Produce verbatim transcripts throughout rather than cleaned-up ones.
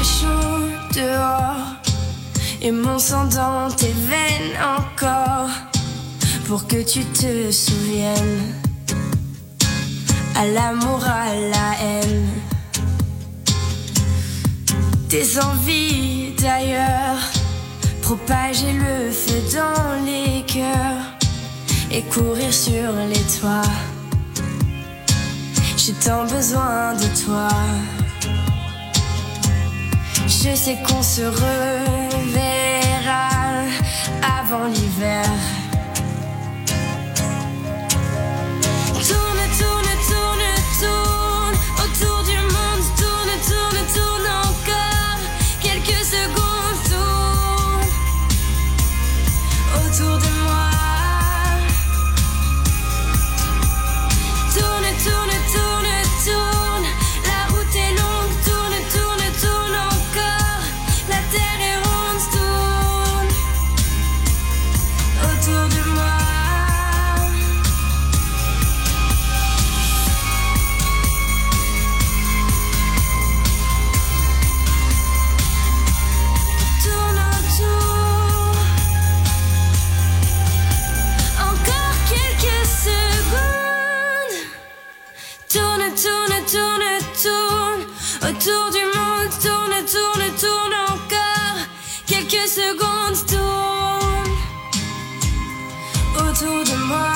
chaud dehors et mon sang dans tes veines encore pour que tu te souviennes à l'amour, à la haine, tes envies d'ailleurs, propager le feu dans les cœurs et courir sur les toits. J'ai tant besoin de toi. Je sais qu'on se reverra avant l'hiver. Tourne, tourne, tourne, tourne autour du monde. Tourne, tourne, tourne encore quelques secondes. Tourne autour de moi. Tourne, tourne, tourne, tourne. La route est longue. Tourne, tourne, tourne encore. La terre est ronde. Tourne autour de moi. Tourne autour. Encore quelques secondes. Tourne, tourne, tourne, tourne autour du monde. Tourne, tourne, tourne encore quelques secondes. Tourne autour de moi.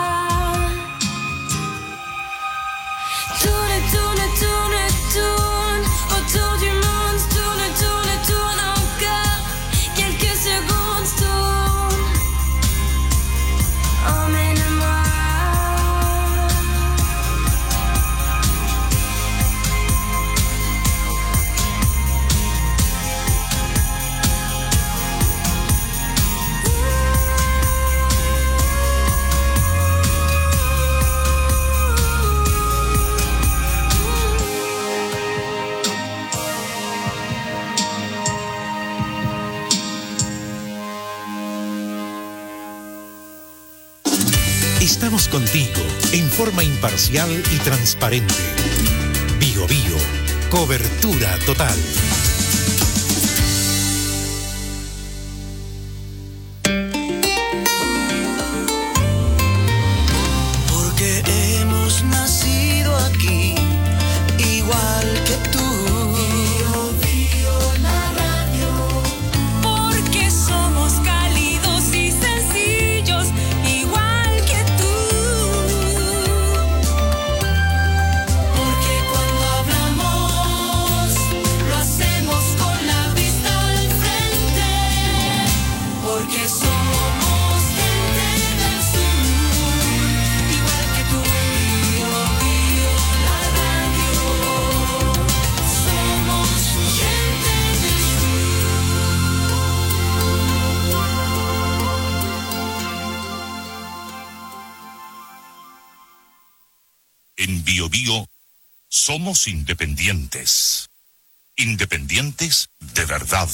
Tourne, tourne, tourne, tourne autour du monde. Tourne, tourne, tourne encore quelques secondes. Tourne, emmène-moi. Estamos contigo en forma imparcial y transparente. Bio Bio, cobertura total. Porque hemos nacido aquí, igual que tú. Bio, Bio, la radio. Porque somos cálidos y sencillos, igual que tú. Porque cuando hablamos, lo hacemos con la vista al frente. Porque somos gente del sur, igual que tú. Bio, Bio, la radio. Somos gente del En Bio Bio somos independientes. Independientes de verdad.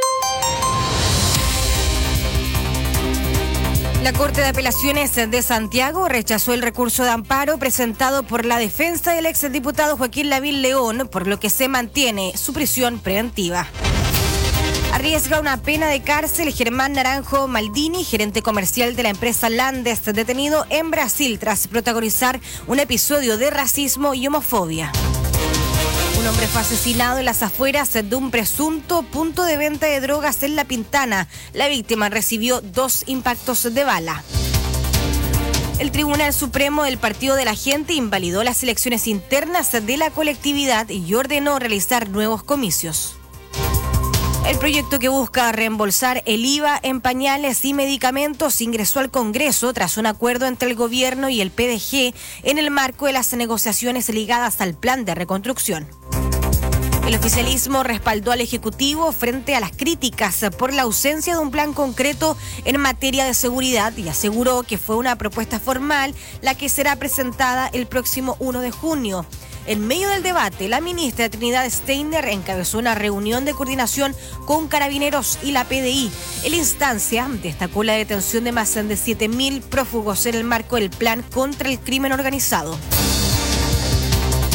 La Corte de Apelaciones de Santiago rechazó el recurso de amparo presentado por la defensa del exdiputado Joaquín Lavín León, por lo que se mantiene su prisión preventiva. Arriesga una pena de cárcel Germán Naranjo Maldini, gerente comercial de la empresa Landes, detenido en Brasil tras protagonizar un episodio de racismo y homofobia. Un hombre fue asesinado en las afueras de un presunto punto de venta de drogas en La Pintana. La víctima recibió dos impactos de bala. El Tribunal Supremo del Partido de la Gente invalidó las elecciones internas de la colectividad y ordenó realizar nuevos comicios. El proyecto que busca reembolsar el I V A en pañales y medicamentos ingresó al Congreso tras un acuerdo entre el gobierno y el P D G en el marco de las negociaciones ligadas al plan de reconstrucción. El oficialismo respaldó al Ejecutivo frente a las críticas por la ausencia de un plan concreto en materia de seguridad y aseguró que fue una propuesta formal la que será presentada el próximo primero de junio. En medio del debate, la ministra Trinidad Steiner encabezó una reunión de coordinación con Carabineros y la P D I. En la instancia destacó la detención de más de siete mil prófugos en el marco del plan contra el crimen organizado.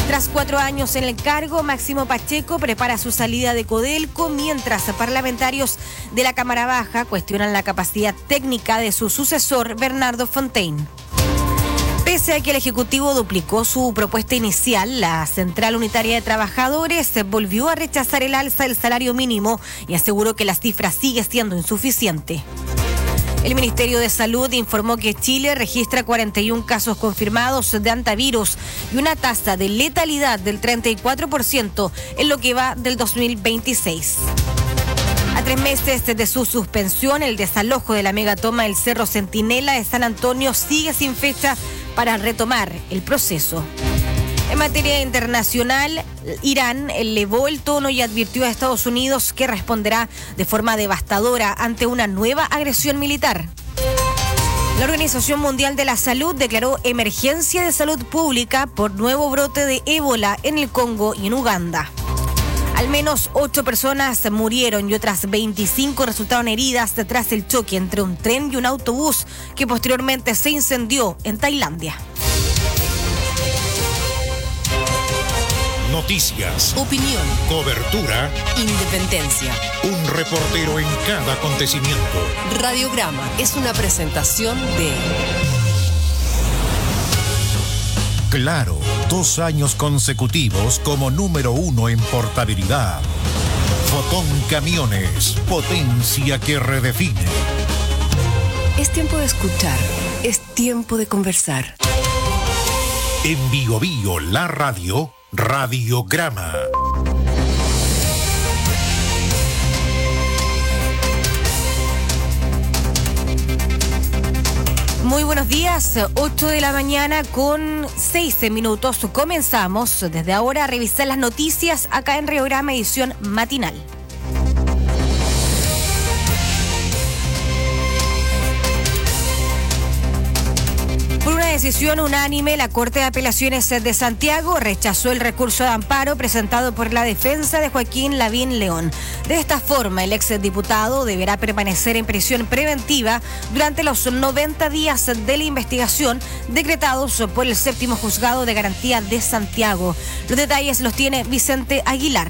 Tras cuatro años en el cargo, Máximo Pacheco prepara su salida de Codelco, mientras parlamentarios de la Cámara Baja cuestionan la capacidad técnica de su sucesor, Bernardo Fontaine. Pese a que el Ejecutivo duplicó su propuesta inicial, la Central Unitaria de Trabajadores volvió a rechazar el alza del salario mínimo y aseguró que la cifra sigue siendo insuficiente. El Ministerio de Salud informó que Chile registra cuarenta y uno casos confirmados de antivirus y una tasa de letalidad del treinta y cuatro por ciento en lo que va del dos mil veintiséis. A tres meses de su suspensión, el desalojo de la megatoma del Cerro Centinela de San Antonio sigue sin fecha para retomar el proceso. En materia internacional, Irán elevó el tono y advirtió a Estados Unidos que responderá de forma devastadora ante una nueva agresión militar. La Organización Mundial de la Salud declaró emergencia de salud pública por nuevo brote de ébola en el Congo y en Uganda. Al menos ocho personas murieron y otras veinticinco resultaron heridas tras el choque entre un tren y un autobús que posteriormente se incendió en Tailandia. Noticias, Opinión, cobertura, independencia. un reportero en cada acontecimiento. Radiograma es una presentación de Claro, dos años consecutivos como número uno en portabilidad. Fotón Camiones, potencia que redefine. Es tiempo de escuchar, es tiempo de conversar. En Bio Bio, la radio, Radiograma. Muy buenos días, ocho de la mañana con seis minutos. Comenzamos desde ahora a revisar las noticias acá en Radiograma edición matinal. Por una decisión unánime, la Corte de Apelaciones de Santiago rechazó el recurso de amparo presentado por la defensa de Joaquín Lavín León. De esta forma, el exdiputado deberá permanecer en prisión preventiva durante los noventa días de la investigación decretados por el séptimo juzgado de garantía de Santiago. Los detalles los tiene Vicente Aguilar.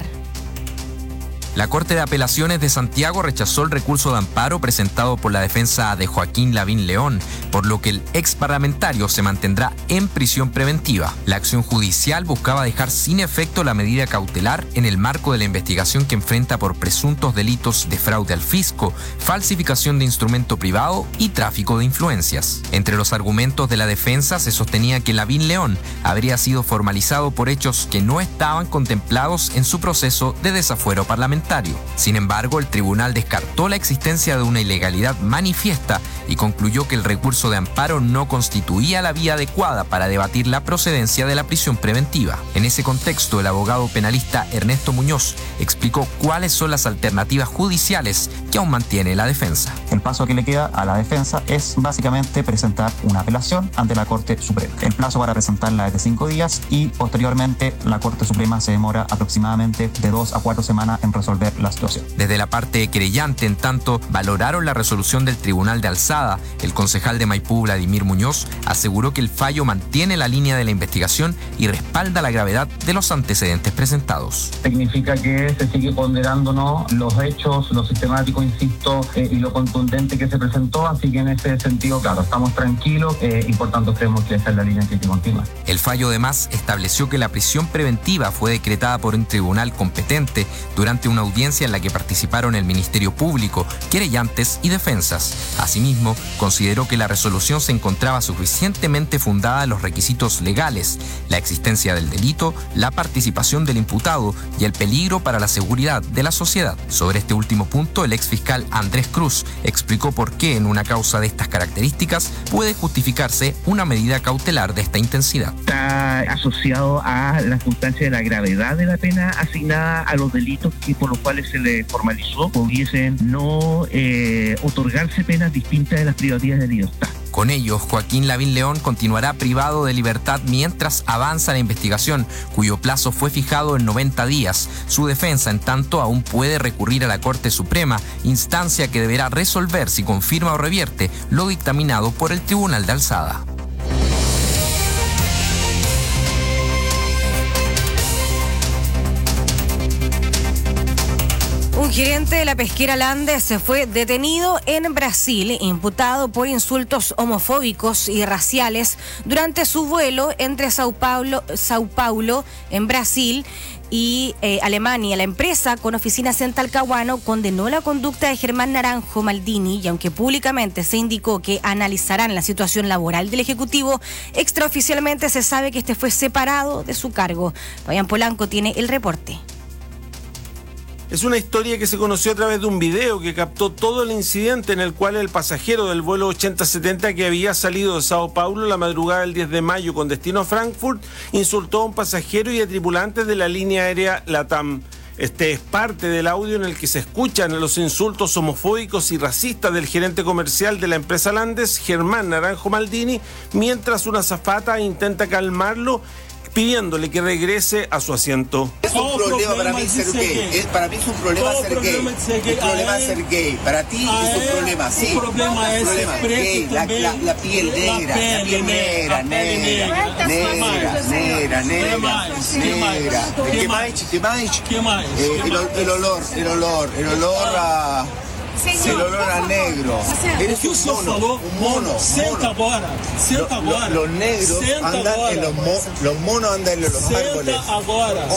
La Corte de Apelaciones de Santiago rechazó el recurso de amparo presentado por la defensa de Joaquín Lavín León, por lo que el ex parlamentario se mantendrá en prisión preventiva. La acción judicial buscaba dejar sin efecto la medida cautelar en el marco de la investigación que enfrenta por presuntos delitos de fraude al fisco, falsificación de instrumento privado y tráfico de influencias. Entre los argumentos de la defensa se sostenía que Lavín León habría sido formalizado por hechos que no estaban contemplados en su proceso de desafuero parlamentario. Sin embargo, el tribunal descartó la existencia de una ilegalidad manifiesta y concluyó que el recurso de amparo no constituía la vía adecuada para debatir la procedencia de la prisión preventiva. En ese contexto, el abogado penalista Ernesto Muñoz explicó cuáles son las alternativas judiciales que aún mantiene la defensa. El paso que le queda a la defensa es básicamente presentar una apelación ante la Corte Suprema. El plazo para presentarla es de cinco días y posteriormente la Corte Suprema se demora aproximadamente de dos a cuatro semanas en resolver la situación. Desde la parte querellante, en tanto, valoraron la resolución del Tribunal de Alzada. El concejal de Maipú, Vladimir Muñoz, aseguró que el fallo mantiene la línea de la investigación y respalda la gravedad de los antecedentes presentados. Significa que se sigue ponderándonos los hechos, lo sistemático, insisto, eh, y lo contundente que se presentó, así que en ese sentido, claro, estamos tranquilos eh, y por tanto creemos que esa es la línea que hay que continuar. El fallo además estableció que la prisión preventiva fue decretada por un tribunal competente durante una audiencia en la que participaron el Ministerio Público, querellantes y defensas. Asimismo, consideró que la resolución se encontraba suficientemente fundada en los requisitos legales, la existencia del delito, la participación del imputado y el peligro para la seguridad de la sociedad. Sobre este último punto, el exfiscal Andrés Cruz explicó por qué en una causa de estas características puede justificarse una medida cautelar de esta intensidad. Está asociado a la circunstancia de la gravedad de la pena asignada a los delitos que por los cuales se le formalizó, pudiesen no eh, otorgarse penas distintas de las privativas de libertad. Con ello, Joaquín Lavín León continuará privado de libertad mientras avanza la investigación, cuyo plazo fue fijado en noventa días. Su defensa, en tanto, aún puede recurrir a la Corte Suprema, instancia que deberá resolver si confirma o revierte lo dictaminado por el Tribunal de Alzada. Un gerente de la pesquera Landes fue detenido en Brasil, imputado por insultos homofóbicos y raciales durante su vuelo entre Sao Paulo, Sao Paulo en Brasil, y eh, Alemania. La empresa, con oficinas en Talcahuano, condenó la conducta de Germán Naranjo Maldini, y aunque públicamente se indicó que analizarán la situación laboral del ejecutivo, extraoficialmente se sabe que este fue separado de su cargo. Fabián Polanco tiene el reporte. Es una historia que se conoció a través de un video que captó todo el incidente, en el cual el pasajero del vuelo ochenta setenta que había salido de Sao Paulo la madrugada del diez de mayo con destino a Frankfurt insultó a un pasajero y a tripulantes de la línea aérea LATAM. Este es parte del audio en el que se escuchan los insultos homofóbicos y racistas del gerente comercial de la empresa Landes, Germán Naranjo Maldini, mientras una azafata intenta calmarlo, pidiéndole que regrese a su asiento. Es un problema para mí ser gay. Es, para mí es un problema ser gay. Un problema ser gay. Para ti es un problema, sí. Un problema es gay. La, la, la piel negra, la piel negra, negra, negra, negra, negra, negra. ¿Qué más? ¿Qué más? ¿Qué más? El olor, el olor, el olor a... El olor a negro. Eres un mono, un mono. Senta agora, senta agora. Los negros andan en los monos, los monos andan en los árboles. Senta agora.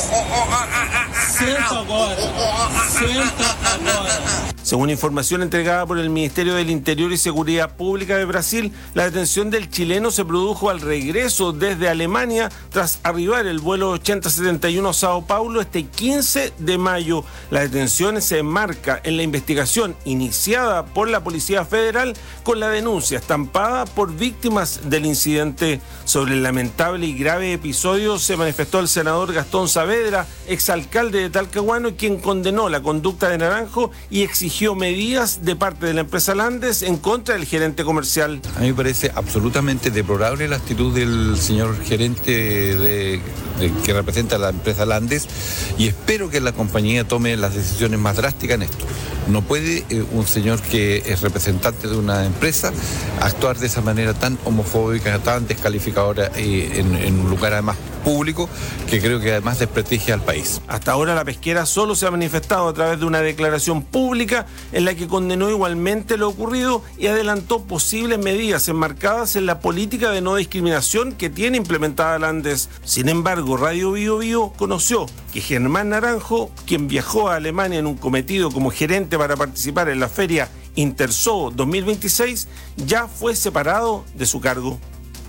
Senta agora. Senta agora. Según información entregada por el Ministerio del Interior y Seguridad Pública de Brasil, la detención del chileno se produjo al regreso desde Alemania tras arribar el vuelo ochenta setenta y uno a Sao Paulo este quince de mayo. La detención se enmarca en la investigación iniciada por la Policía Federal con la denuncia estampada por víctimas del incidente. Sobre el lamentable y grave episodio se manifestó el senador Gastón Saavedra, exalcalde de Talcahuano, quien condenó la conducta de Naranjo y exigió medidas de parte de la empresa Landes en contra del gerente comercial. A mí me parece absolutamente deplorable la actitud del señor gerente de, de, que representa a la empresa Landes, y espero que la compañía tome las decisiones más drásticas en esto. No puede eh, un señor que es representante de una empresa actuar de esa manera tan homofóbica, tan descalificadora eh, en, en un lugar además público, que creo que además desprestigia al país. Hasta ahora la pesquera solo se ha manifestado a través de una declaración pública en la que condenó igualmente lo ocurrido y adelantó posibles medidas enmarcadas en la política de no discriminación que tiene implementada Landes. Sin embargo, Radio Bio Bio conoció que Germán Naranjo, quien viajó a Alemania en un cometido como gerente para participar en la feria Interzoo dos mil veintiséis, ya fue separado de su cargo.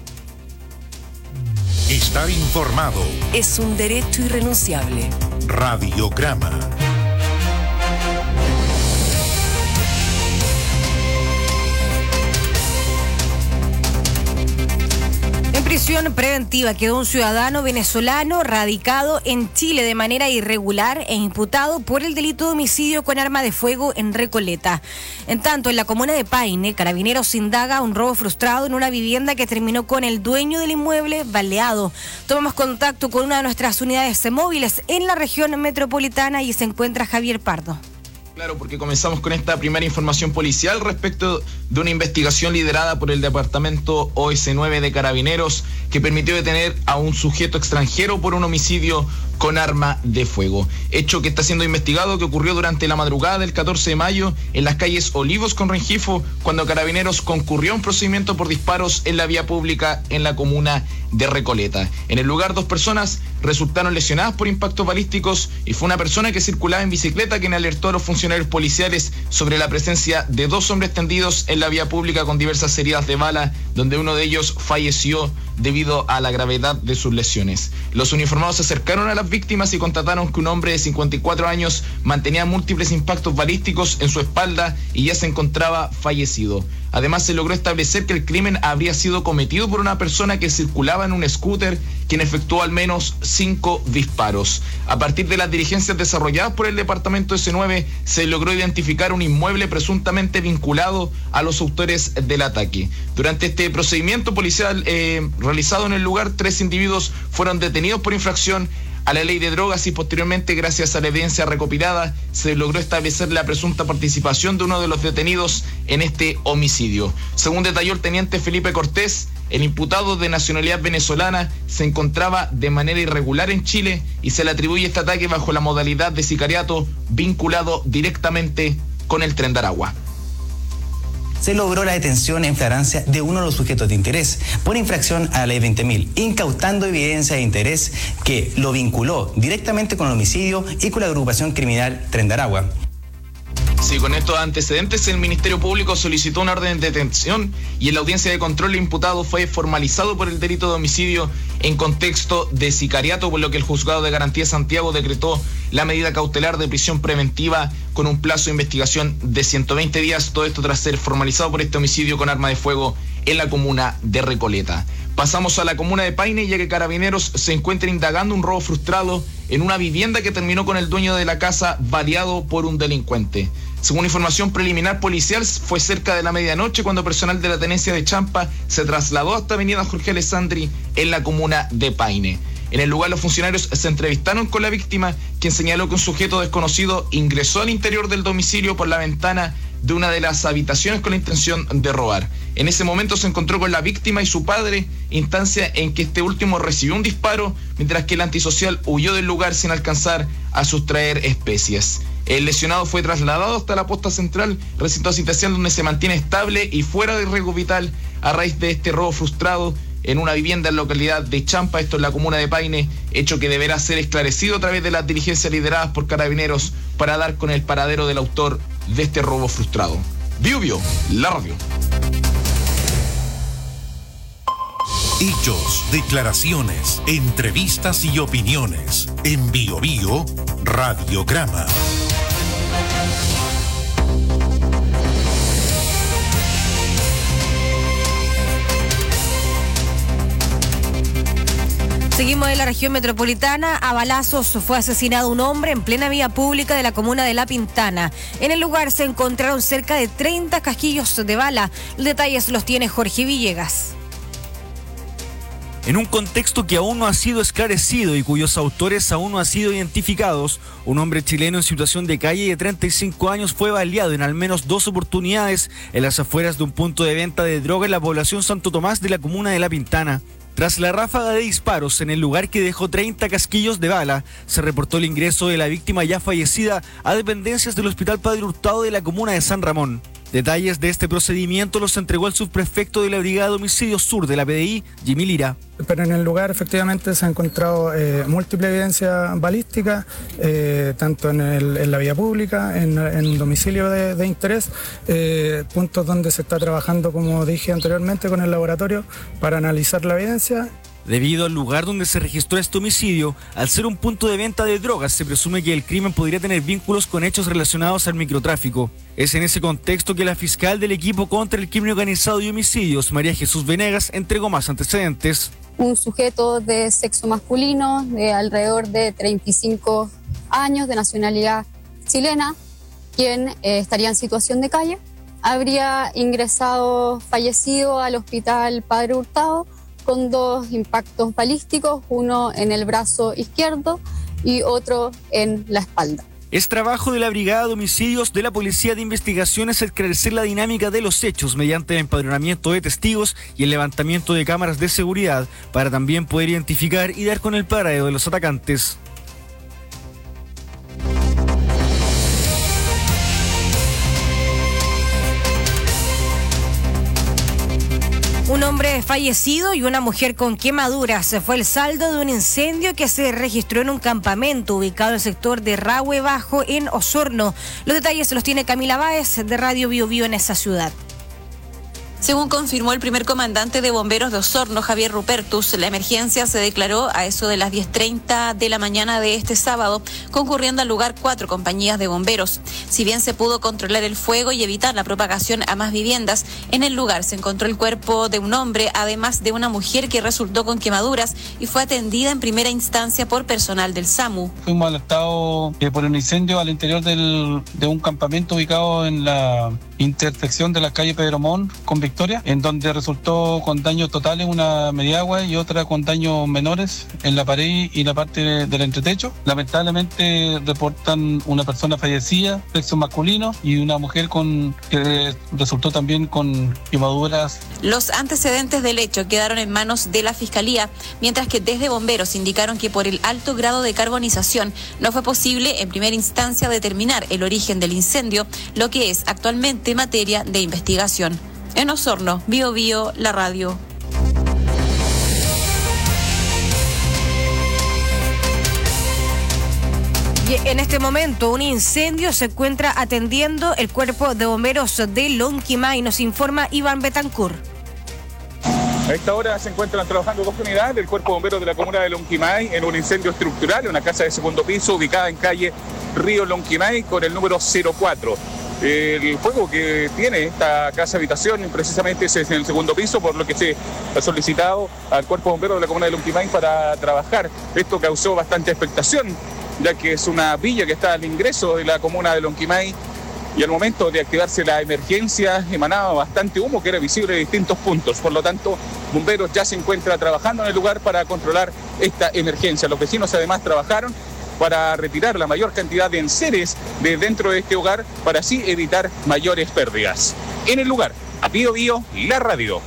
Estar informado es un derecho irrenunciable. Radiograma. En prisión preventiva quedó un ciudadano venezolano radicado en Chile de manera irregular e imputado por el delito de homicidio con arma de fuego en Recoleta. En tanto, en la comuna de Paine, Carabineros indaga un robo frustrado en una vivienda que terminó con el dueño del inmueble baleado. Tomamos contacto con una de nuestras unidades móviles en la región metropolitana y se encuentra Javier Pardo. Claro, porque comenzamos con esta primera información policial respecto de una investigación liderada por el departamento O S nueve de Carabineros que permitió detener a un sujeto extranjero por un homicidio con arma de fuego. Hecho que está siendo investigado, que ocurrió durante la madrugada del catorce de mayo en las calles Olivos con Rengifo, cuando Carabineros concurrió a un procedimiento por disparos en la vía pública en la comuna de Recoleta. En el lugar, dos personas resultaron lesionadas por impactos balísticos y fue una persona que circulaba en bicicleta quien alertó a los funcionarios policiales sobre la presencia de dos hombres tendidos en la vía pública con diversas heridas de bala, donde uno de ellos falleció debido a la gravedad de sus lesiones. Los uniformados se acercaron a las víctimas y constataron que un hombre de cincuenta y cuatro años mantenía múltiples impactos balísticos en su espalda y ya se encontraba fallecido. Además, se logró establecer que el crimen habría sido cometido por una persona que circulaba en un scooter, quien efectuó al menos cinco disparos. A partir de las diligencias desarrolladas por el departamento S nueve, se logró identificar un inmueble presuntamente vinculado a los autores del ataque. Durante este procedimiento policial eh, realizado en el lugar, tres individuos fueron detenidos por infracción a la ley de drogas y posteriormente, gracias a la evidencia recopilada, se logró establecer la presunta participación de uno de los detenidos en este homicidio. Según detalló el teniente Felipe Cortés, el imputado de nacionalidad venezolana se encontraba de manera irregular en Chile y se le atribuye este ataque bajo la modalidad de sicariato vinculado directamente con el Tren de Aragua. Se logró la detención en flagrancia de uno de los sujetos de interés por infracción a la ley veinte mil, incautando evidencia de interés que lo vinculó directamente con el homicidio y con la agrupación criminal Tren de Aragua. Sí, con estos antecedentes el Ministerio Público solicitó una orden de detención y en la audiencia de control el imputado fue formalizado por el delito de homicidio en contexto de sicariato, por lo que el Juzgado de Garantía de Santiago decretó la medida cautelar de prisión preventiva con un plazo de investigación de ciento veinte días, todo esto tras ser formalizado por este homicidio con arma de fuego en la comuna de Recoleta. Pasamos a la comuna de Paine, ya que Carabineros se encuentra indagando un robo frustrado en una vivienda que terminó con el dueño de la casa baleado por un delincuente. Según información preliminar policial, fue cerca de la medianoche cuando personal de la tenencia de Champa se trasladó hasta avenida Jorge Alessandri en la comuna de Paine. En el lugar los funcionarios se entrevistaron con la víctima, quien señaló que un sujeto desconocido ingresó al interior del domicilio por la ventana de una de las habitaciones con la intención de robar. En ese momento se encontró con la víctima y su padre, instancia en que este último recibió un disparo, mientras que el antisocial huyó del lugar sin alcanzar a sustraer especies. El lesionado fue trasladado hasta la posta central, recinto asistencial donde se mantiene estable y fuera de riesgo vital a raíz de este robo frustrado en una vivienda en la localidad de Champa, esto en la comuna de Paine, hecho que deberá ser esclarecido a través de las diligencias lideradas por Carabineros para dar con el paradero del autor de este robo frustrado. Bio Bio, la radio. Hechos, declaraciones, entrevistas y opiniones. En Bio Bio, Radiograma. Seguimos en la región metropolitana. A balazos fue asesinado un hombre en plena vía pública de la comuna de La Pintana. En el lugar se encontraron cerca de treinta casquillos de bala. Los detalles los tiene Jorge Villegas. En un contexto que aún no ha sido esclarecido y cuyos autores aún no han sido identificados, un hombre chileno en situación de calle de treinta y cinco años fue baleado en al menos dos oportunidades en las afueras de un punto de venta de droga en la población Santo Tomás de la comuna de La Pintana. Tras la ráfaga de disparos en el lugar que dejó treinta casquillos de bala, se reportó el ingreso de la víctima ya fallecida a dependencias del Hospital Padre Hurtado de la comuna de San Ramón. Detalles de este procedimiento los entregó el subprefecto de la Brigada de Homicidios Sur de la P D I, Jimmy Lira. Pero en el lugar efectivamente se ha encontrado eh, múltiple evidencia balística, eh, tanto en, el, en la vía pública, en, en un domicilio de, de interés, eh, puntos donde se está trabajando, como dije anteriormente, con el laboratorio para analizar la evidencia. Debido al lugar donde se registró este homicidio, al ser un punto de venta de drogas, se presume que el crimen podría tener vínculos con hechos relacionados al microtráfico. Es en ese contexto que la fiscal del equipo contra el crimen organizado y homicidios, María Jesús Venegas, entregó más antecedentes. Un sujeto de sexo masculino, de alrededor de treinta y cinco años, de nacionalidad chilena, quien eh, estaría en situación de calle, habría ingresado fallecido al Hospital Padre Hurtado con dos impactos balísticos, uno en el brazo izquierdo y otro en la espalda. Es trabajo de la Brigada de Homicidios de la Policía de Investigaciones esclarecer la dinámica de los hechos mediante el empadronamiento de testigos y el levantamiento de cámaras de seguridad para también poder identificar y dar con el paradero de los atacantes. Un hombre fallecido y una mujer con quemaduras fue el saldo de un incendio que se registró en un campamento ubicado en el sector de Rahue Bajo en Osorno. Los detalles los tiene Camila Báez de Radio Bio Bio en esa ciudad. Según confirmó el primer comandante de bomberos de Osorno, Javier Rupertus, la emergencia se declaró a eso de las diez treinta de la mañana de este sábado, concurriendo al lugar cuatro compañías de bomberos. Si bien se pudo controlar el fuego y evitar la propagación a más viviendas, en el lugar se encontró el cuerpo de un hombre, además de una mujer que resultó con quemaduras y fue atendida en primera instancia por personal del SAMU. Fuimos alertados eh, por un incendio al interior del, de un campamento ubicado en la intersección de la calle Pedro Montt con Victoria, en donde resultó con daños totales una mediagua y otra con daños menores en la pared y la parte del entretecho. Lamentablemente reportan una persona fallecida, sexo masculino, y una mujer con que resultó también con quemaduras. Los antecedentes del hecho quedaron en manos de la Fiscalía, mientras que desde bomberos indicaron que por el alto grado de carbonización no fue posible en primera instancia determinar el origen del incendio, lo que es actualmente materia de investigación. En Osorno, Bio Bio, la radio. En este momento, un incendio se encuentra atendiendo el cuerpo de bomberos de Lonquimay, nos informa Iván Betancourt. A esta hora se encuentran trabajando dos unidades del Cuerpo de Bomberos de la comuna de Lonquimay en un incendio estructural en una casa de segundo piso ubicada en calle Río Lonquimay con el número cero cuatro. El fuego que tiene esta casa habitación precisamente es en el segundo piso, por lo que se ha solicitado al Cuerpo de Bomberos de la comuna de Lonquimay para trabajar. Esto causó bastante expectación, ya que es una villa que está al ingreso de la comuna de Lonquimay, y al momento de activarse la emergencia emanaba bastante humo que era visible en distintos puntos. Por lo tanto, bomberos ya se encuentra trabajando en el lugar para controlar esta emergencia. Los vecinos además trabajaron para retirar la mayor cantidad de enseres de dentro de este hogar para así evitar mayores pérdidas. En el lugar, a Bio Bio, la radio.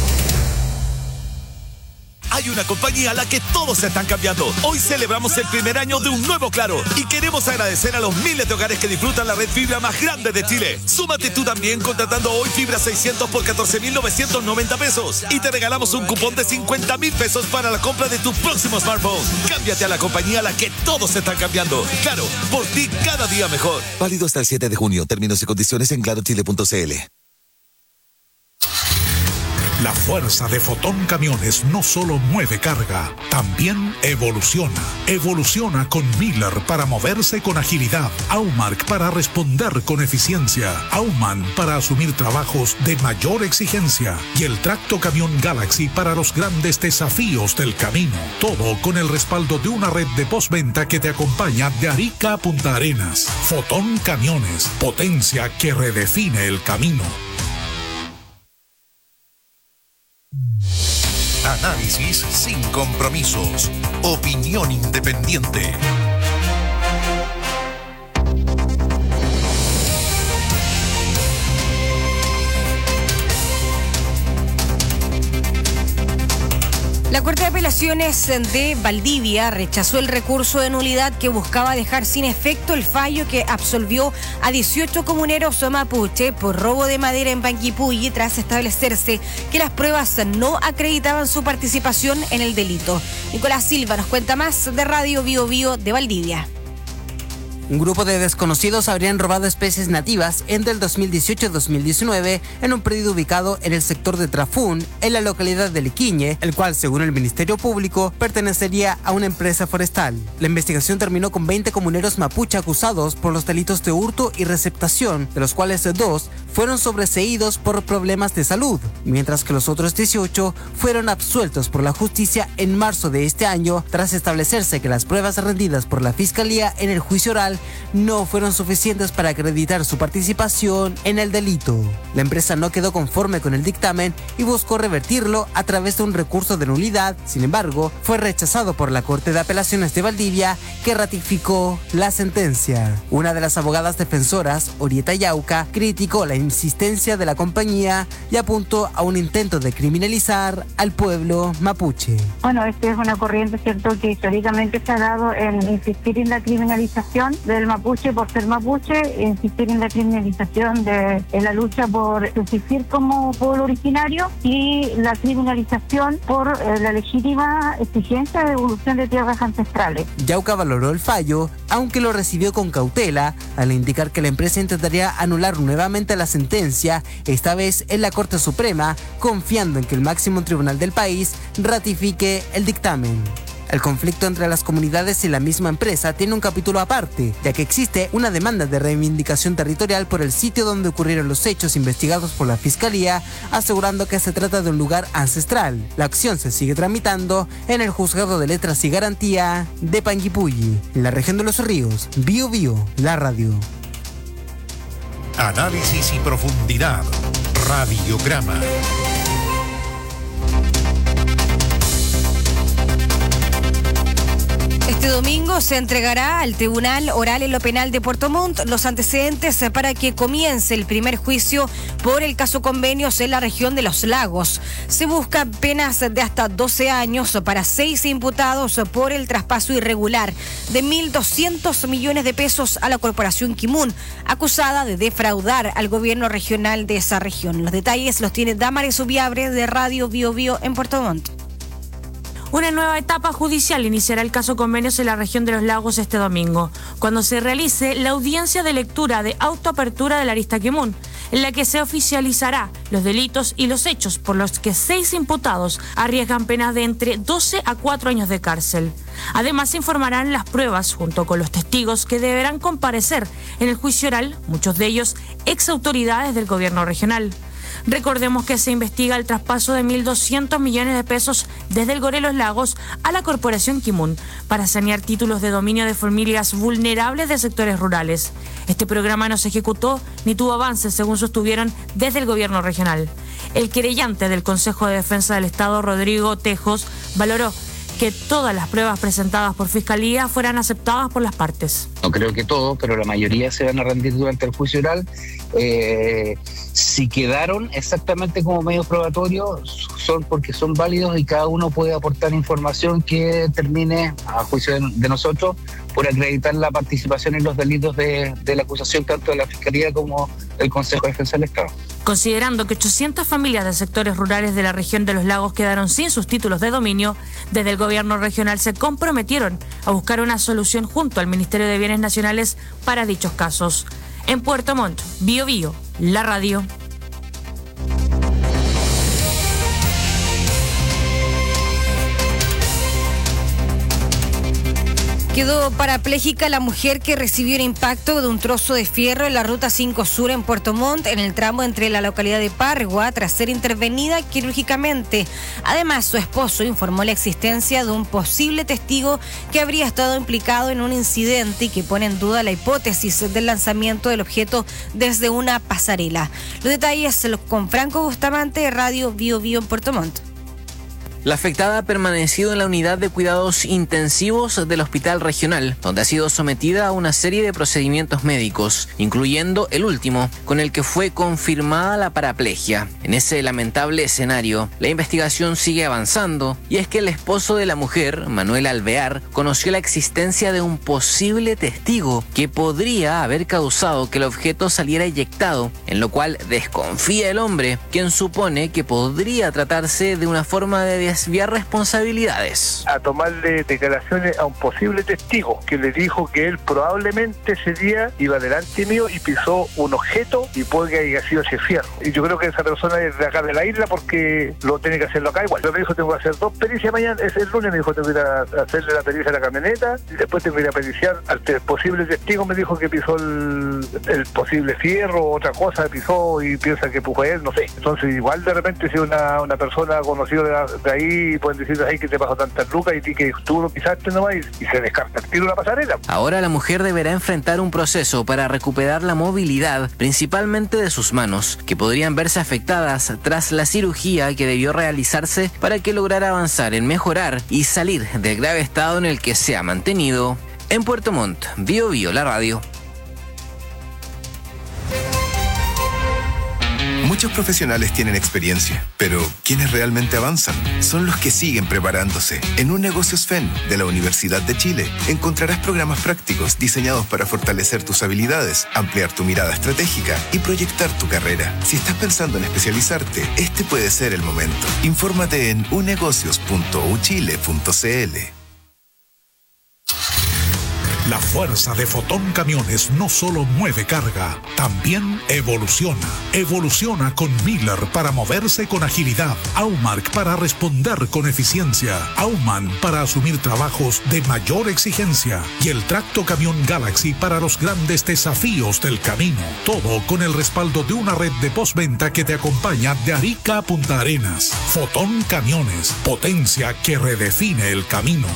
Hay una compañía a la que todos se están cambiando. Hoy celebramos el primer año de un nuevo Claro y queremos agradecer a los miles de hogares que disfrutan la red fibra más grande de Chile. Súmate tú también contratando hoy fibra seiscientos por catorce mil novecientos noventa pesos y te regalamos un cupón de cincuenta mil pesos para la compra de tu próximo smartphone. Cámbiate a la compañía a la que todos se están cambiando. Claro, por ti cada día mejor. Válido hasta el siete de junio. Términos y condiciones en claro chile punto c l. La fuerza de Fotón Camiones no solo mueve carga, también evoluciona. Evoluciona con Miller para moverse con agilidad, Aumark para responder con eficiencia, Auman para asumir trabajos de mayor exigencia y el Tracto Camión Galaxy para los grandes desafíos del camino. Todo con el respaldo de una red de postventa que te acompaña de Arica a Punta Arenas. Fotón Camiones, potencia que redefine el camino. Análisis sin compromisos. Opinión independiente. La Corte de Apelaciones de Valdivia rechazó el recurso de nulidad que buscaba dejar sin efecto el fallo que absolvió a dieciocho comuneros mapuche por robo de madera en Panguipulli tras establecerse que las pruebas no acreditaban su participación en el delito. Nicolás Silva nos cuenta más de Radio Bio Bio de Valdivia. Un grupo de desconocidos habrían robado especies nativas entre el dos mil dieciocho y dos mil diecinueve en un predio ubicado en el sector de Trafún, en la localidad de Liquiñe, el cual, según el Ministerio Público, pertenecería a una empresa forestal. La investigación terminó con veinte comuneros mapuche acusados por los delitos de hurto y receptación, de los cuales dos fueron sobreseídos por problemas de salud, mientras que los otros dieciocho fueron absueltos por la justicia en marzo de este año, tras establecerse que las pruebas rendidas por la Fiscalía en el juicio oral no fueron suficientes para acreditar su participación en el delito. La empresa no quedó conforme con el dictamen y buscó revertirlo a través de un recurso de nulidad. Sin embargo, fue rechazado por la Corte de Apelaciones de Valdivia, que ratificó la sentencia. Una de las abogadas defensoras, Orieta Yauca, criticó la insistencia de la compañía y apuntó a un intento de criminalizar al pueblo mapuche. Bueno, esta es una corriente, cierto, que históricamente se ha dado en insistir en la criminalización del mapuche por ser mapuche, insistir en la criminalización de en la lucha por subsistir como pueblo originario y la criminalización por eh, la legítima exigencia de devolución de tierras ancestrales. Yauca valoró el fallo, aunque lo recibió con cautela, al indicar que la empresa intentaría anular nuevamente la sentencia, esta vez en la Corte Suprema, confiando en que el máximo tribunal del país ratifique el dictamen. El conflicto entre las comunidades y la misma empresa tiene un capítulo aparte, ya que existe una demanda de reivindicación territorial por el sitio donde ocurrieron los hechos investigados por la Fiscalía, asegurando que se trata de un lugar ancestral. La acción se sigue tramitando en el Juzgado de Letras y Garantía de Panguipulli, en la región de Los Ríos. Bio Bio, la radio. Análisis y profundidad. Radiograma. Este domingo se entregará al Tribunal Oral en lo Penal de Puerto Montt los antecedentes para que comience el primer juicio por el caso Convenios en la región de Los Lagos. Se busca penas de hasta doce años para seis imputados por el traspaso irregular de mil doscientos millones de pesos a la Corporación Kimun, acusada de defraudar al gobierno regional de esa región. Los detalles los tiene Damaris Ubiabre de Radio Bio Bio en Puerto Montt. Una nueva etapa judicial iniciará el caso Convenios en la región de Los Lagos este domingo, cuando se realice la audiencia de lectura de autoapertura de la arista Kimun, en la que se oficializará los delitos y los hechos por los que seis imputados arriesgan penas de entre doce a cuatro años de cárcel. Además, se informarán las pruebas junto con los testigos que deberán comparecer en el juicio oral, muchos de ellos ex autoridades del gobierno regional. Recordemos que se investiga el traspaso de mil doscientos millones de pesos desde el Gore Los Lagos a la Corporación Kimun para sanear títulos de dominio de familias vulnerables de sectores rurales. Este programa no se ejecutó ni tuvo avances, según sostuvieron desde el gobierno regional. El querellante del Consejo de Defensa del Estado, Rodrigo Tejos, valoró que todas las pruebas presentadas por Fiscalía fueran aceptadas por las partes. No creo que todo, pero la mayoría se van a rendir durante el juicio oral. Eh, si quedaron exactamente como medios probatorios, son porque son válidos y cada uno puede aportar información que termine, a juicio de, de nosotros, por acreditar la participación en los delitos de, de la acusación tanto de la Fiscalía como del Consejo de Defensa del Estado. Considerando que ochocientas familias de sectores rurales de la región de Los Lagos quedaron sin sus títulos de dominio, desde el gobierno regional se comprometieron a buscar una solución junto al Ministerio de Bienes Nacionales para dichos casos. En Puerto Montt, Bio Bio, la radio. Quedó parapléjica la mujer que recibió el impacto de un trozo de fierro en la Ruta cinco Sur en Puerto Montt, en el tramo entre la localidad de Pargua, tras ser intervenida quirúrgicamente. Además, su esposo informó la existencia de un posible testigo que habría estado implicado en un incidente y que pone en duda la hipótesis del lanzamiento del objeto desde una pasarela. Los detalles con Franco Bustamante, Radio Bio Bio en Puerto Montt. La afectada ha permanecido en la unidad de cuidados intensivos del Hospital Regional, donde ha sido sometida a una serie de procedimientos médicos, incluyendo el último, con el que fue confirmada la paraplegia. En ese lamentable escenario, la investigación sigue avanzando, y es que el esposo de la mujer, Manuel Alvear, conoció la existencia de un posible testigo que podría haber causado que el objeto saliera eyectado, en lo cual desconfía el hombre, quien supone que podría tratarse de una forma de desviar responsabilidades. A tomarle declaraciones a un posible testigo que le dijo que él probablemente ese día iba delante mío y pisó un objeto y puede que haya sido ese fierro. Y yo creo que esa persona es de acá de la isla porque lo tiene que hacerlo acá igual. Yo me dijo tengo que hacer dos pericias mañana, es el lunes me dijo tengo que ir a hacerle la pericia a la camioneta y después tengo que ir a periciar al posible testigo, me dijo que pisó el, el posible fierro o otra cosa, pisó y piensa que fue él, no sé. Entonces igual de repente si una, una persona conocida de, la, de ahí y pueden decir ahí que te pasó tantas lucas y ti que tú lo pisaste nomás y, y se descarta el tiro la pasarela. Ahora la mujer deberá enfrentar un proceso para recuperar la movilidad, principalmente de sus manos, que podrían verse afectadas tras la cirugía que debió realizarse para que lograra avanzar en mejorar y salir del grave estado en el que se ha mantenido. En Puerto Montt, Bio Bio, la radio. Muchos profesionales tienen experiencia, pero quienes realmente avanzan son los que siguen preparándose. En Un Negocios F E N de la Universidad de Chile encontrarás programas prácticos diseñados para fortalecer tus habilidades, ampliar tu mirada estratégica y proyectar tu carrera. Si estás pensando en especializarte, este puede ser el momento. Infórmate en unegocios punto u chile punto c l. La fuerza de Fotón Camiones no solo mueve carga, también evoluciona. Evoluciona con Miller para moverse con agilidad, Aumark para responder con eficiencia, Auman para asumir trabajos de mayor exigencia y el Tracto Camión Galaxy para los grandes desafíos del camino. Todo con el respaldo de una red de postventa que te acompaña de Arica a Punta Arenas. Fotón Camiones, potencia que redefine el camino.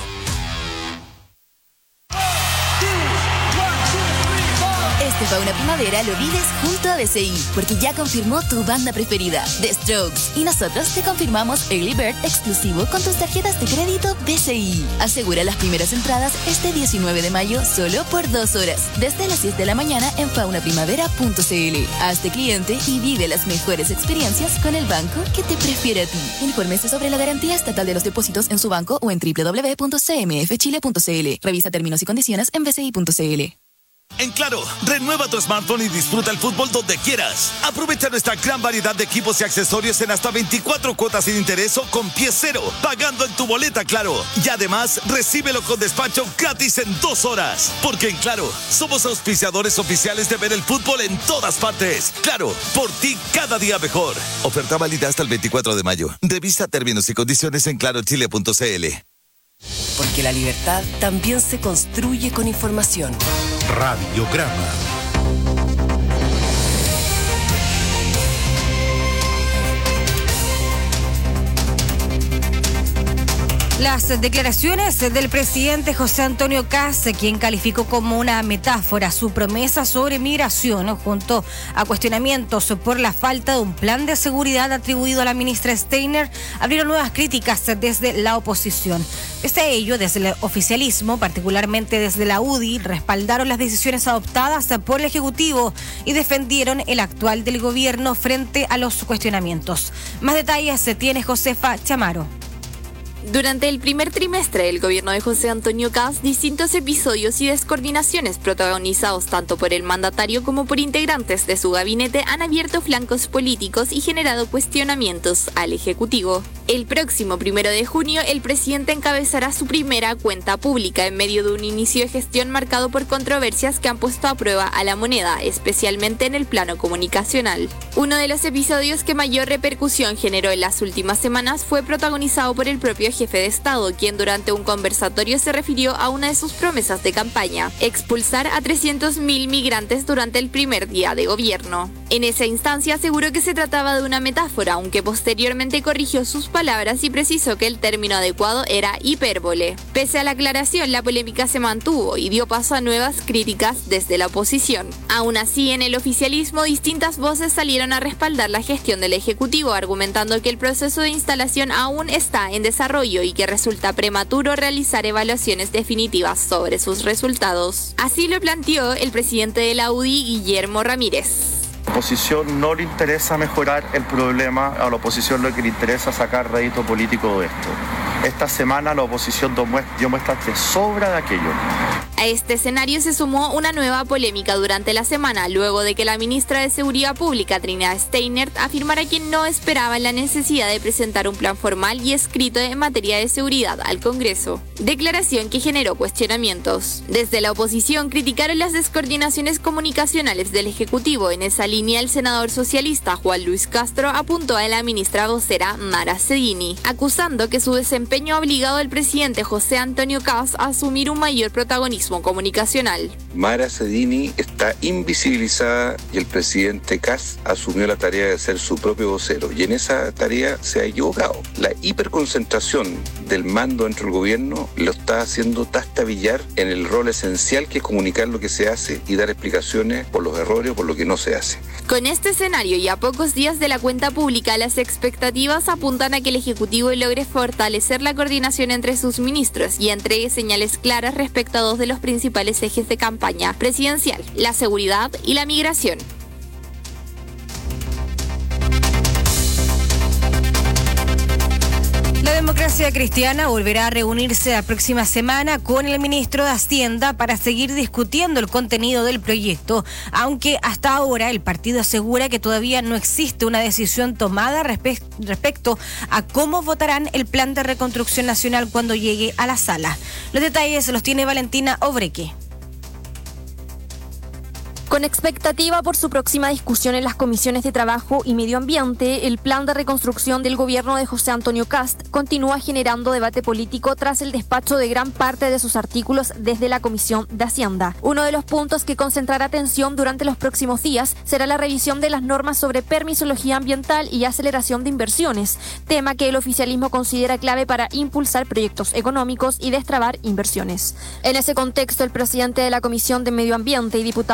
Este Fauna Primavera lo vives junto a B C I, porque ya confirmó tu banda preferida, The Strokes. Y nosotros te confirmamos Early Bird exclusivo con tus tarjetas de crédito B C I. Asegura las primeras entradas este diecinueve de mayo solo por dos horas, desde las diez de la mañana en fauna primavera punto c l. Hazte cliente y vive las mejores experiencias con el banco que te prefiere a ti. Infórmese sobre la garantía estatal de los depósitos en su banco o en doble u doble u doble u punto c m f chile punto c l. Revisa términos y condiciones en b c i punto c l. En Claro, renueva tu smartphone y disfruta el fútbol donde quieras. Aprovecha nuestra gran variedad de equipos y accesorios en hasta veinticuatro cuotas sin interés o con pie cero, pagando en tu boleta Claro. Y además, recíbelo con despacho gratis en dos horas. Porque en Claro, somos auspiciadores oficiales de ver el fútbol en todas partes. Claro, por ti cada día mejor. Oferta válida hasta el veinticuatro de mayo. Revisa términos y condiciones en claro chile punto c l. Porque la libertad también se construye con información. Radiograma. Las declaraciones del presidente José Antonio Kast, quien calificó como una metáfora su promesa sobre migración, junto a cuestionamientos por la falta de un plan de seguridad atribuido a la ministra Steiner, abrieron nuevas críticas desde la oposición. Pese a ello, desde el oficialismo, particularmente desde la U D I, respaldaron las decisiones adoptadas por el Ejecutivo y defendieron el actual del gobierno frente a los cuestionamientos. Más detalles se tiene Josefa Chamaro. Durante el primer trimestre del gobierno de José Antonio Kast, distintos episodios y descoordinaciones protagonizados tanto por el mandatario como por integrantes de su gabinete han abierto flancos políticos y generado cuestionamientos al Ejecutivo. El próximo primero de junio, el presidente encabezará su primera cuenta pública en medio de un inicio de gestión marcado por controversias que han puesto a prueba a la moneda, especialmente en el plano comunicacional. Uno de los episodios que mayor repercusión generó en las últimas semanas fue protagonizado por el propio jefe de Estado, quien durante un conversatorio se refirió a una de sus promesas de campaña: expulsar a trescientos mil migrantes durante el primer día de gobierno. En esa instancia aseguró que se trataba de una metáfora, aunque posteriormente corrigió sus palabras y precisó que el término adecuado era hipérbole. Pese a la aclaración, la polémica se mantuvo y dio paso a nuevas críticas desde la oposición. Aún así, en el oficialismo, distintas voces salieron a respaldar la gestión del Ejecutivo, argumentando que el proceso de instalación aún está en desarrollo y que resulta prematuro realizar evaluaciones definitivas sobre sus resultados. Así lo planteó el presidente de la U D I, Guillermo Ramírez. A la oposición no le interesa mejorar el problema, a la oposición lo que le interesa es sacar rédito político de esto. Esta semana la oposición dio muestras de sobra de aquello. A este escenario se sumó una nueva polémica durante la semana, luego de que la ministra de Seguridad Pública, Trinidad Steiner, afirmara que no esperaba la necesidad de presentar un plan formal y escrito en materia de seguridad al Congreso. Declaración que generó cuestionamientos. Desde la oposición criticaron las descoordinaciones comunicacionales del Ejecutivo. En esa línea, el senador socialista Juan Luis Castro apuntó a la ministra vocera Mara Cedini, acusando que su desempeño ha obligado al presidente José Antonio Kast a asumir un mayor protagonismo comunicacional. Mara Cedini está invisibilizada y el presidente Kast asumió la tarea de ser su propio vocero, y en esa tarea se ha equivocado. La hiperconcentración del mando dentro del gobierno lo está haciendo tastabillar en el rol esencial que es comunicar lo que se hace y dar explicaciones por los errores o por lo que no se hace. Con este escenario y a pocos días de la cuenta pública, las expectativas apuntan a que el Ejecutivo logre fortalecer la coordinación entre sus ministros y entregue señales claras respecto a dos de los principales ejes de campaña presidencial: la seguridad y la migración. La Democracia Cristiana volverá a reunirse la próxima semana con el ministro de Hacienda para seguir discutiendo el contenido del proyecto, aunque hasta ahora el partido asegura que todavía no existe una decisión tomada respe- respecto a cómo votarán el plan de reconstrucción nacional cuando llegue a la sala. Los detalles los tiene Valentina Obreque. Con expectativa por su próxima discusión en las comisiones de Trabajo y Medio Ambiente, el plan de reconstrucción del gobierno de José Antonio Kast continúa generando debate político tras el despacho de gran parte de sus artículos desde la Comisión de Hacienda. Uno de los puntos que concentrará atención durante los próximos días será la revisión de las normas sobre permisología ambiental y aceleración de inversiones, tema que el oficialismo considera clave para impulsar proyectos económicos y destrabar inversiones. En ese contexto, el presidente de la Comisión de Medio Ambiente y diputado U D I,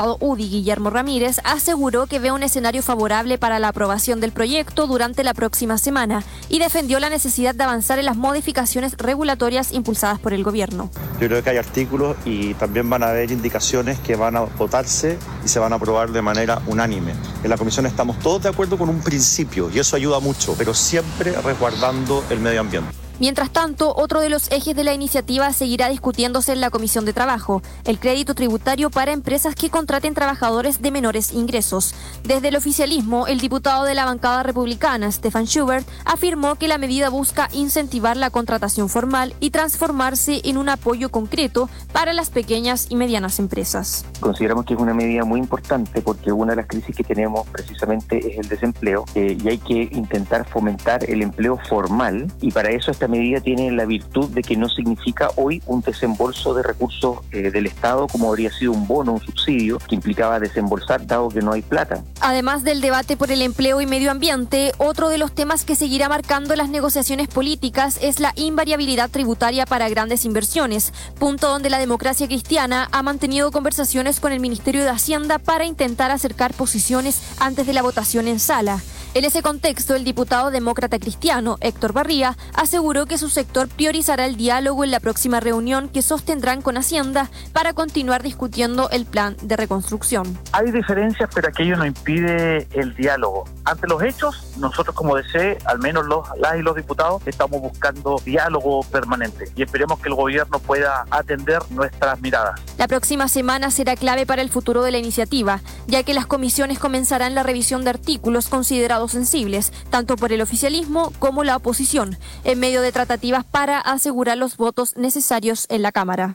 y Guillermo Ramírez, aseguró que ve un escenario favorable para la aprobación del proyecto durante la próxima semana y defendió la necesidad de avanzar en las modificaciones regulatorias impulsadas por el gobierno. Yo creo que hay artículos y también van a haber indicaciones que van a votarse y se van a aprobar de manera unánime. En la comisión estamos todos de acuerdo con un principio y eso ayuda mucho, pero siempre resguardando el medio ambiente. Mientras tanto, otro de los ejes de la iniciativa seguirá discutiéndose en la Comisión de Trabajo, el crédito tributario para empresas que contraten trabajadores de menores ingresos. Desde el oficialismo, el diputado de la bancada republicana, Stefan Schubert, afirmó que la medida busca incentivar la contratación formal y transformarse en un apoyo concreto para las pequeñas y medianas empresas. Consideramos que es una medida muy importante porque una de las crisis que tenemos precisamente es el desempleo eh, y hay que intentar fomentar el empleo formal y para eso esta medida tiene la virtud de que no significa hoy un desembolso de recursos eh, del Estado como habría sido un bono, un subsidio que implicaba desembolsar dado que no hay plata. Además del debate por el empleo y medio ambiente, otro de los temas que seguirá marcando las negociaciones políticas es la invariabilidad tributaria para grandes inversiones, punto donde la Democracia Cristiana ha mantenido conversaciones con el Ministerio de Hacienda para intentar acercar posiciones antes de la votación en sala. En ese contexto, el diputado demócrata cristiano, Héctor Barría, aseguró que su sector priorizará el diálogo en la próxima reunión que sostendrán con Hacienda para continuar discutiendo el plan de reconstrucción. Hay diferencias, pero aquello no impide el diálogo. Ante los hechos, nosotros como D C, al menos los, las y los diputados, estamos buscando diálogo permanente y esperemos que el gobierno pueda atender nuestras miradas. La próxima semana será clave para el futuro de la iniciativa, ya que las comisiones comenzarán la revisión de artículos considerados sensibles, tanto por el oficialismo como la oposición, en medio de tratativas para asegurar los votos necesarios en la Cámara.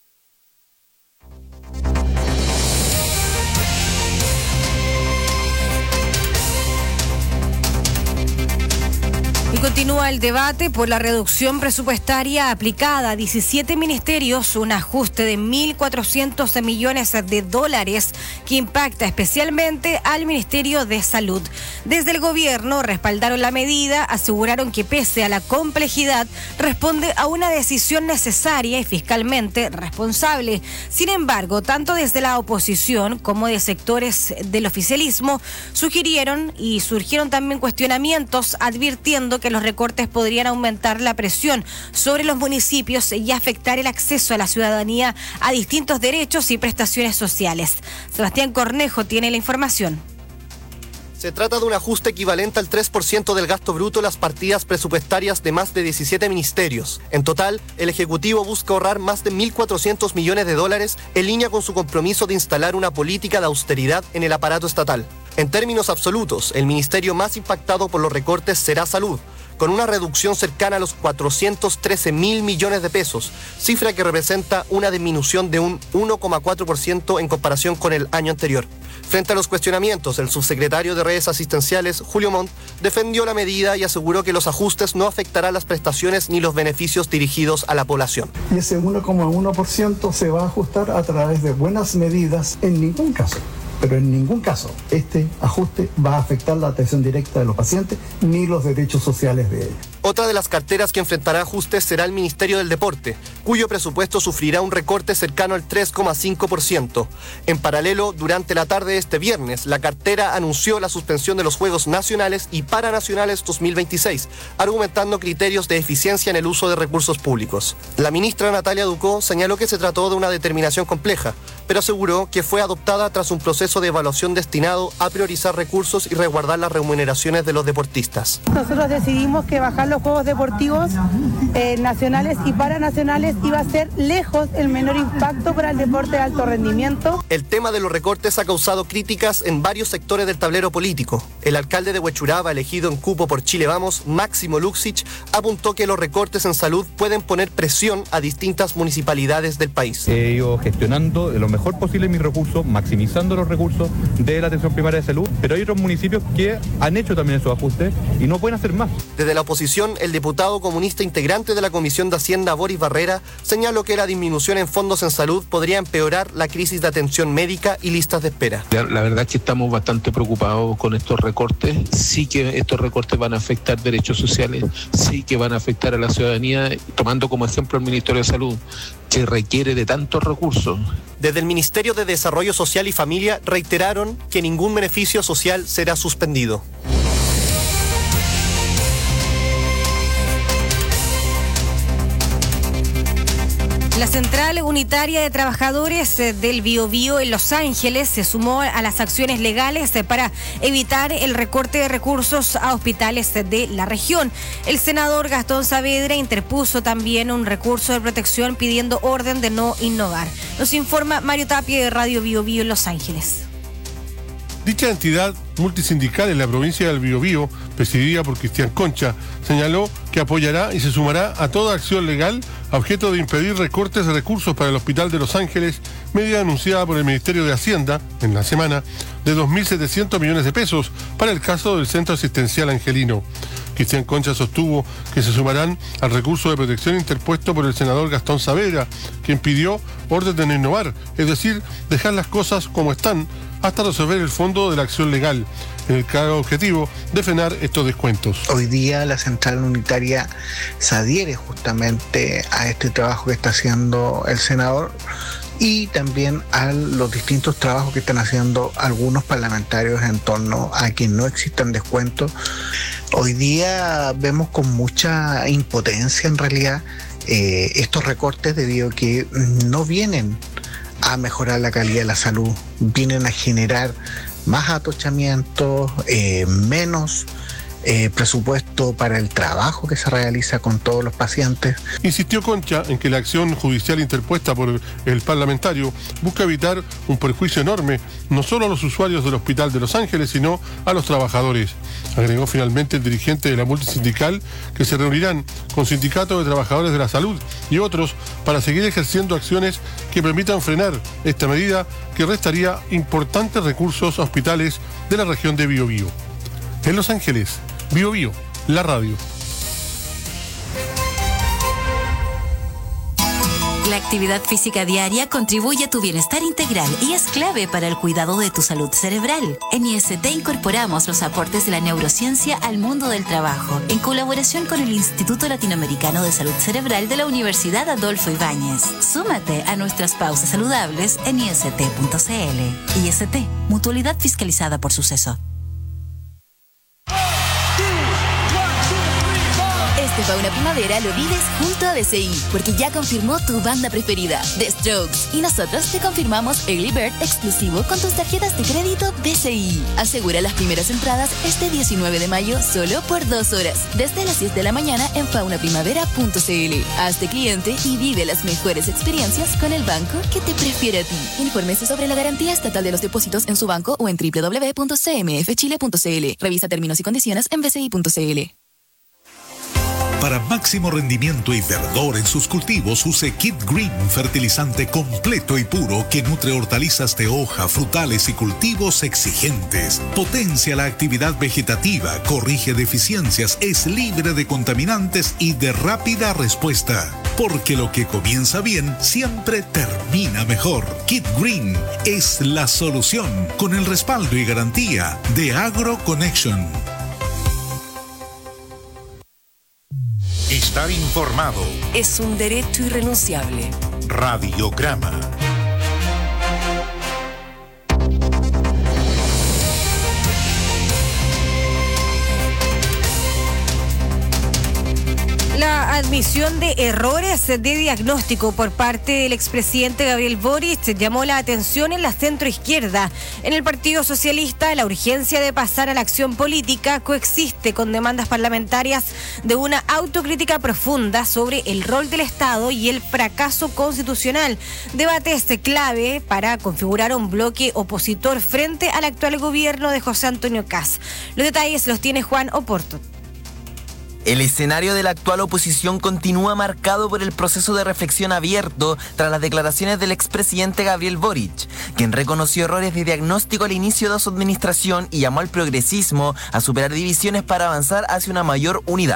Y continúa el debate por la reducción presupuestaria aplicada a diecisiete ministerios, un ajuste de mil cuatrocientos millones de dólares que impacta especialmente al Ministerio de Salud. Desde el gobierno respaldaron la medida, aseguraron que pese a la complejidad responde a una decisión necesaria y fiscalmente responsable. Sin embargo, tanto desde la oposición como de sectores del oficialismo sugirieron y surgieron también cuestionamientos advirtiendo que los recortes podrían aumentar la presión sobre los municipios y afectar el acceso a la ciudadanía a distintos derechos y prestaciones sociales. Sebastián Cornejo tiene la información. Se trata de un ajuste equivalente al tres por ciento del gasto bruto en las partidas presupuestarias de más de diecisiete ministerios. En total, el Ejecutivo busca ahorrar más de mil cuatrocientos millones de dólares en línea con su compromiso de instalar una política de austeridad en el aparato estatal. En términos absolutos, el ministerio más impactado por los recortes será Salud, con una reducción cercana a los cuatrocientos trece mil millones de pesos, cifra que representa una disminución de un uno coma cuatro por ciento en comparación con el año anterior. Frente a los cuestionamientos, el subsecretario de Redes Asistenciales, Julio Montt, defendió la medida y aseguró que los ajustes no afectarán las prestaciones ni los beneficios dirigidos a la población. Y ese uno coma uno por ciento se va a ajustar a través de buenas medidas en ningún caso. Pero en ningún caso este ajuste va a afectar la atención directa de los pacientes ni los derechos sociales de ellos. Otra de las carteras que enfrentará ajustes será el Ministerio del Deporte, cuyo presupuesto sufrirá un recorte cercano al tres coma cinco por ciento. En paralelo, durante la tarde de este viernes, la cartera anunció la suspensión de los Juegos Nacionales y Paranacionales dos mil veintiséis, argumentando criterios de eficiencia en el uso de recursos públicos. La ministra Natalia Ducó señaló que se trató de una determinación compleja, pero aseguró que fue adoptada tras un proceso de evaluación destinado a priorizar recursos y resguardar las remuneraciones de los deportistas. Nosotros decidimos que bajar los Juegos Deportivos eh, nacionales y paranacionales iba a ser lejos el menor impacto para el deporte de alto rendimiento. El tema de los recortes ha causado críticas en varios sectores del tablero político. El alcalde de Huechuraba, elegido en cupo por Chile Vamos, Máximo Luxich, apuntó que los recortes en salud pueden poner presión a distintas municipalidades del país. He ido gestionando lo mejor posible mis recursos, maximizando los recursos de la atención primaria de salud, pero hay otros municipios que han hecho también esos ajustes y no pueden hacer más. Desde la oposición ocasión, el diputado comunista integrante de la Comisión de Hacienda, Boris Barrera, señaló que la disminución en fondos en salud podría empeorar la crisis de atención médica y listas de espera. La verdad es que estamos bastante preocupados con estos recortes. Sí que estos recortes van a afectar derechos sociales, sí que van a afectar a la ciudadanía, tomando como ejemplo el Ministerio de Salud, que requiere de tantos recursos. Desde el Ministerio de Desarrollo Social y Familia reiteraron que ningún beneficio social será suspendido. La Central Unitaria de Trabajadores del Biobío en Los Ángeles se sumó a las acciones legales para evitar el recorte de recursos a hospitales de la región. El senador Gastón Saavedra interpuso también un recurso de protección pidiendo orden de no innovar. Nos informa Mario Tapia de Radio Biobío en Los Ángeles. Dicha entidad multisindical en la provincia del Biobío, presidida por Cristian Concha, señaló que apoyará y se sumará a toda acción legal a objeto de impedir recortes de recursos para el Hospital de Los Ángeles, medida anunciada por el Ministerio de Hacienda en la semana de dos mil setecientos millones de pesos para el caso del Centro Asistencial Angelino. Cristian Concha sostuvo que se sumarán al recurso de protección interpuesto por el senador Gastón Saavedra, quien pidió orden de no innovar, es decir, dejar las cosas como están hasta resolver el fondo de la acción legal, en el claro objetivo de frenar estos descuentos. Hoy día la Central Unitaria se adhiere justamente a este trabajo que está haciendo el senador y también a los distintos trabajos que están haciendo algunos parlamentarios en torno a que no existan descuentos. Hoy día vemos con mucha impotencia en realidad eh, estos recortes debido a que no vienen a mejorar la calidad de la salud, vienen a generar más atochamientos, eh, menos eh, presupuesto para el trabajo que se realiza con todos los pacientes. Insistió Concha en que la acción judicial interpuesta por el parlamentario busca evitar un perjuicio enorme, no solo a los usuarios del Hospital de Los Ángeles, sino a los trabajadores. Agregó finalmente el dirigente de la multisindical que se reunirán con sindicatos de trabajadores de la salud y otros para seguir ejerciendo acciones que permitan frenar esta medida que restaría importantes recursos a hospitales de la región de Biobío. En Los Ángeles, Biobío, la radio. La actividad física diaria contribuye a tu bienestar integral y es clave para el cuidado de tu salud cerebral. En I S T incorporamos los aportes de la neurociencia al mundo del trabajo, en colaboración con el Instituto Latinoamericano de Salud Cerebral de la Universidad Adolfo Ibáñez. Súmate a nuestras pausas saludables en I S T punto C L. I S T, mutualidad fiscalizada por Suceso. Este Fauna Primavera lo vives junto a B C I, porque ya confirmó tu banda preferida, The Strokes. Y nosotros te confirmamos Early Bird exclusivo con tus tarjetas de crédito B C I. Asegura las primeras entradas este diecinueve de mayo solo por dos horas, desde las diez de la mañana en fauna primavera punto C L. Hazte cliente y vive las mejores experiencias con el banco que te prefiere a ti. Infórmese sobre la garantía estatal de los depósitos en su banco o en doble u doble u doble u punto c m f chile punto c l. Revisa términos y condiciones en b c i punto c l. Para máximo rendimiento y verdor en sus cultivos, use Kid Green, fertilizante completo y puro que nutre hortalizas de hoja, frutales y cultivos exigentes. Potencia la actividad vegetativa, corrige deficiencias, es libre de contaminantes y de rápida respuesta. Porque lo que comienza bien siempre termina mejor. Kid Green es la solución con el respaldo y garantía de AgroConnection. Estar informado es un derecho irrenunciable. Radiograma. La admisión de errores de diagnóstico por parte del expresidente Gabriel Boric llamó la atención en la centroizquierda. En el Partido Socialista, la urgencia de pasar a la acción política coexiste con demandas parlamentarias de una autocrítica profunda sobre el rol del Estado y el fracaso constitucional. Debates clave para configurar un bloque opositor frente al actual gobierno de José Antonio Kast. Los detalles los tiene Juan Oporto. El escenario de la actual oposición continúa marcado por el proceso de reflexión abierto tras las declaraciones del expresidente Gabriel Boric, quien reconoció errores de diagnóstico al inicio de su administración y llamó al progresismo a superar divisiones para avanzar hacia una mayor unidad.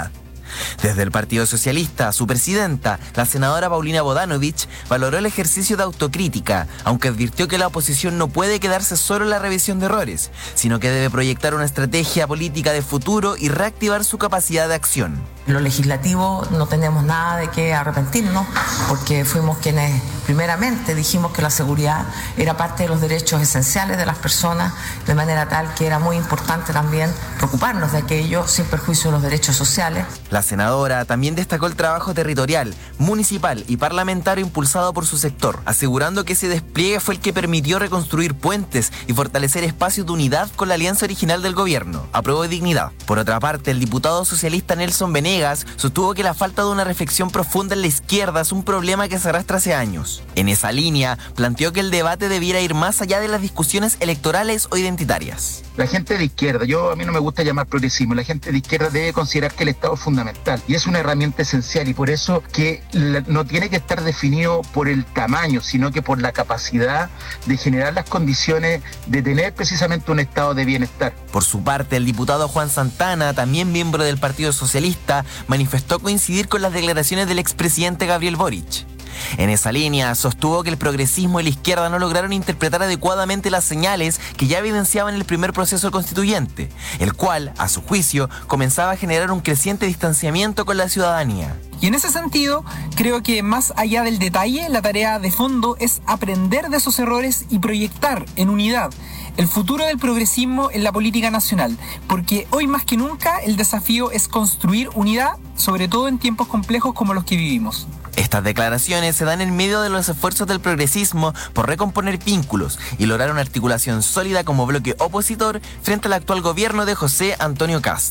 Desde el Partido Socialista, su presidenta, la senadora Paulina Bodanovich, valoró el ejercicio de autocrítica, aunque advirtió que la oposición no puede quedarse solo en la revisión de errores, sino que debe proyectar una estrategia política de futuro y reactivar su capacidad de acción. En lo legislativo no tenemos nada de qué arrepentirnos, porque fuimos quienes primeramente dijimos que la seguridad era parte de los derechos esenciales de las personas, de manera tal que era muy importante también preocuparnos de aquello sin perjuicio de los derechos sociales. La senadora también destacó el trabajo territorial, municipal y parlamentario impulsado por su sector, asegurando que ese despliegue fue el que permitió reconstruir puentes y fortalecer espacios de unidad con la alianza original del gobierno, Apruebo y Dignidad. Por otra parte, el diputado socialista Nelson Venegas sostuvo que la falta de una reflexión profunda en la izquierda es un problema que se arrastra hace años. En esa línea, planteó que el debate debiera ir más allá de las discusiones electorales o identitarias. La gente de izquierda, yo a mí no me gusta llamar progresismo, la gente de izquierda debe considerar que el Estado es fundamental y es una herramienta esencial, y por eso que no tiene que estar definido por el tamaño, sino que por la capacidad de generar las condiciones de tener precisamente un estado de bienestar. Por su parte, el diputado Juan Santana, también miembro del Partido Socialista, manifestó coincidir con las declaraciones del expresidente Gabriel Boric. En esa línea, sostuvo que el progresismo y la izquierda no lograron interpretar adecuadamente las señales que ya evidenciaban el primer proceso constituyente, el cual, a su juicio, comenzaba a generar un creciente distanciamiento con la ciudadanía. Y en ese sentido, creo que más allá del detalle, la tarea de fondo es aprender de esos errores y proyectar en unidad el futuro del progresismo en la política nacional, porque hoy más que nunca el desafío es construir unidad, sobre todo en tiempos complejos como los que vivimos. Estas declaraciones se dan en medio de los esfuerzos del progresismo por recomponer vínculos y lograr una articulación sólida como bloque opositor frente al actual gobierno de José Antonio Kast.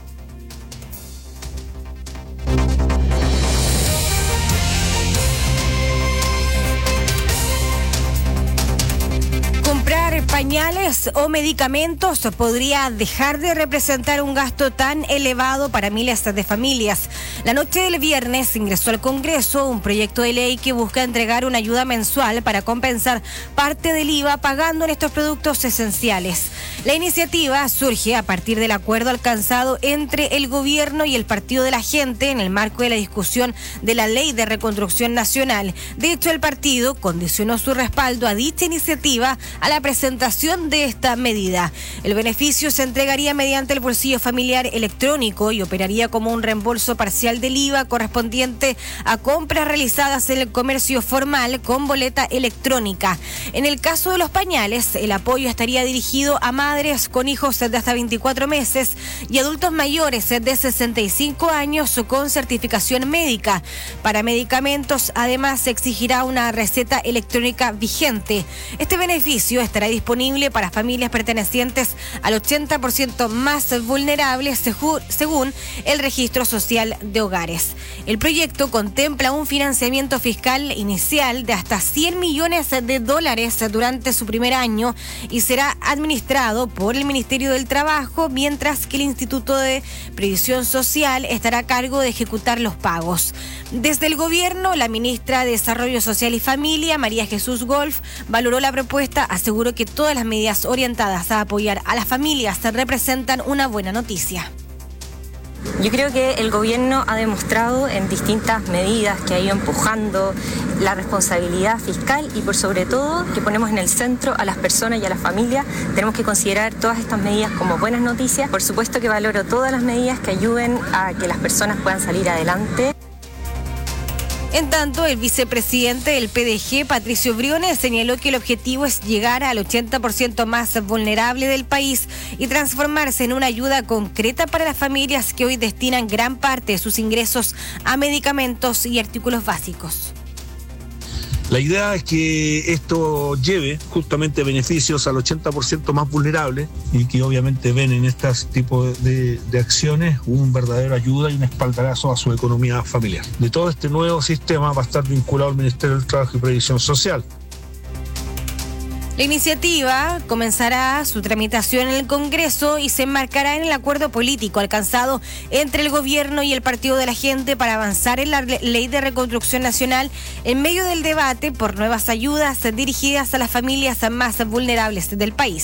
Comprar pañales o medicamentos podría dejar de representar un gasto tan elevado para miles de familias. La noche del viernes ingresó al Congreso un proyecto de ley que busca entregar una ayuda mensual para compensar parte del I V A pagando en estos productos esenciales. La iniciativa surge a partir del acuerdo alcanzado entre el gobierno y el Partido de la Gente en el marco de la discusión de la Ley de Reconstrucción Nacional. De hecho, el partido condicionó su respaldo a dicha iniciativa a la presentación de esta medida. El beneficio se entregaría mediante el bolsillo familiar electrónico y operaría como un reembolso parcial del I V A correspondiente a compras realizadas en el comercio formal con boleta electrónica. En el caso de los pañales, el apoyo estaría dirigido a madres con hijos de hasta veinticuatro meses y adultos mayores de sesenta y cinco años con certificación médica. Para medicamentos, además, se exigirá una receta electrónica vigente. Este beneficio estará disponible para familias pertenecientes al ochenta por ciento más vulnerables según el Registro Social de Hogares. El proyecto contempla un financiamiento fiscal inicial de hasta cien millones de dólares durante su primer año y será administrado por el Ministerio del Trabajo, mientras que el Instituto de Previsión Social estará a cargo de ejecutar los pagos. Desde el gobierno, la ministra de Desarrollo Social y Familia, María Jesús Golf, valoró la propuesta, aseguró que todas las medidas orientadas a apoyar a las familias representan una buena noticia. Yo creo que el gobierno ha demostrado en distintas medidas que ha ido empujando la responsabilidad fiscal y por sobre todo que ponemos en el centro a las personas y a las familias. Tenemos que considerar todas estas medidas como buenas noticias. Por supuesto que valoro todas las medidas que ayuden a que las personas puedan salir adelante. En tanto, el vicepresidente del P D G, Patricio Briones, señaló que el objetivo es llegar al ochenta por ciento más vulnerable del país y transformarse en una ayuda concreta para las familias que hoy destinan gran parte de sus ingresos a medicamentos y artículos básicos. La idea es que esto lleve justamente beneficios al ochenta por ciento más vulnerable y que obviamente ven en este tipo de, de acciones un verdadero ayuda y un espaldarazo a su economía familiar. De todo este nuevo sistema va a estar vinculado al Ministerio del Trabajo y Previsión Social. La iniciativa comenzará su tramitación en el Congreso y se enmarcará en el acuerdo político alcanzado entre el gobierno y el Partido de la Gente para avanzar en la Ley de Reconstrucción Nacional en medio del debate por nuevas ayudas dirigidas a las familias más vulnerables del país.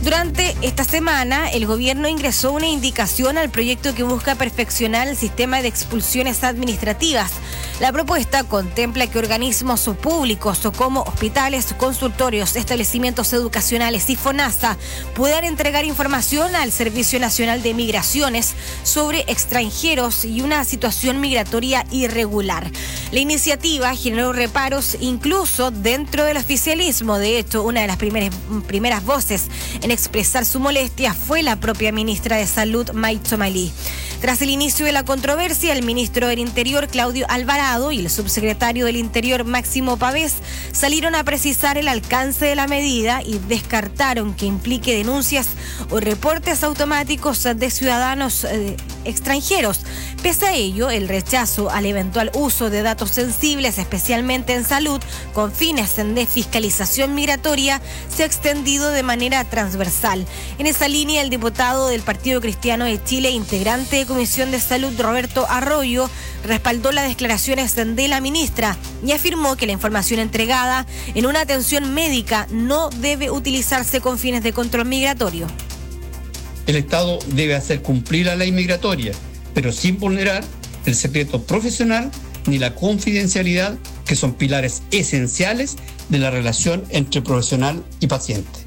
Durante esta semana, el gobierno ingresó una indicación al proyecto que busca perfeccionar el sistema de expulsiones administrativas. La propuesta contempla que organismos públicos como hospitales, consultorios, establecimientos educacionales y FONASA puedan entregar información al Servicio Nacional de Migraciones sobre extranjeros y una situación migratoria irregular. La iniciativa generó reparos incluso dentro del oficialismo. De hecho, una de las primeras, primeras voces en expresar su molestia fue la propia ministra de Salud, May Tsomalí. Tras el inicio de la controversia, el ministro del Interior, Claudio Alvarado, y el subsecretario del Interior, Máximo Pavés, salieron a precisar el alcance de la medida y descartaron que implique denuncias o reportes automáticos de ciudadanos eh, extranjeros. Pese a ello, el rechazo al eventual uso de datos sensibles, especialmente en salud, con fines de fiscalización migratoria, se ha extendido de manera transversal. En esa línea, el diputado del Partido Cristiano de Chile, integrante de Comisión de Salud, Roberto Arroyo, respaldó las declaraciones de la ministra y afirmó que la información entregada en una atención médica no debe utilizarse con fines de control migratorio. El Estado debe hacer cumplir la ley migratoria, pero sin vulnerar el secreto profesional ni la confidencialidad, que son pilares esenciales de la relación entre profesional y paciente.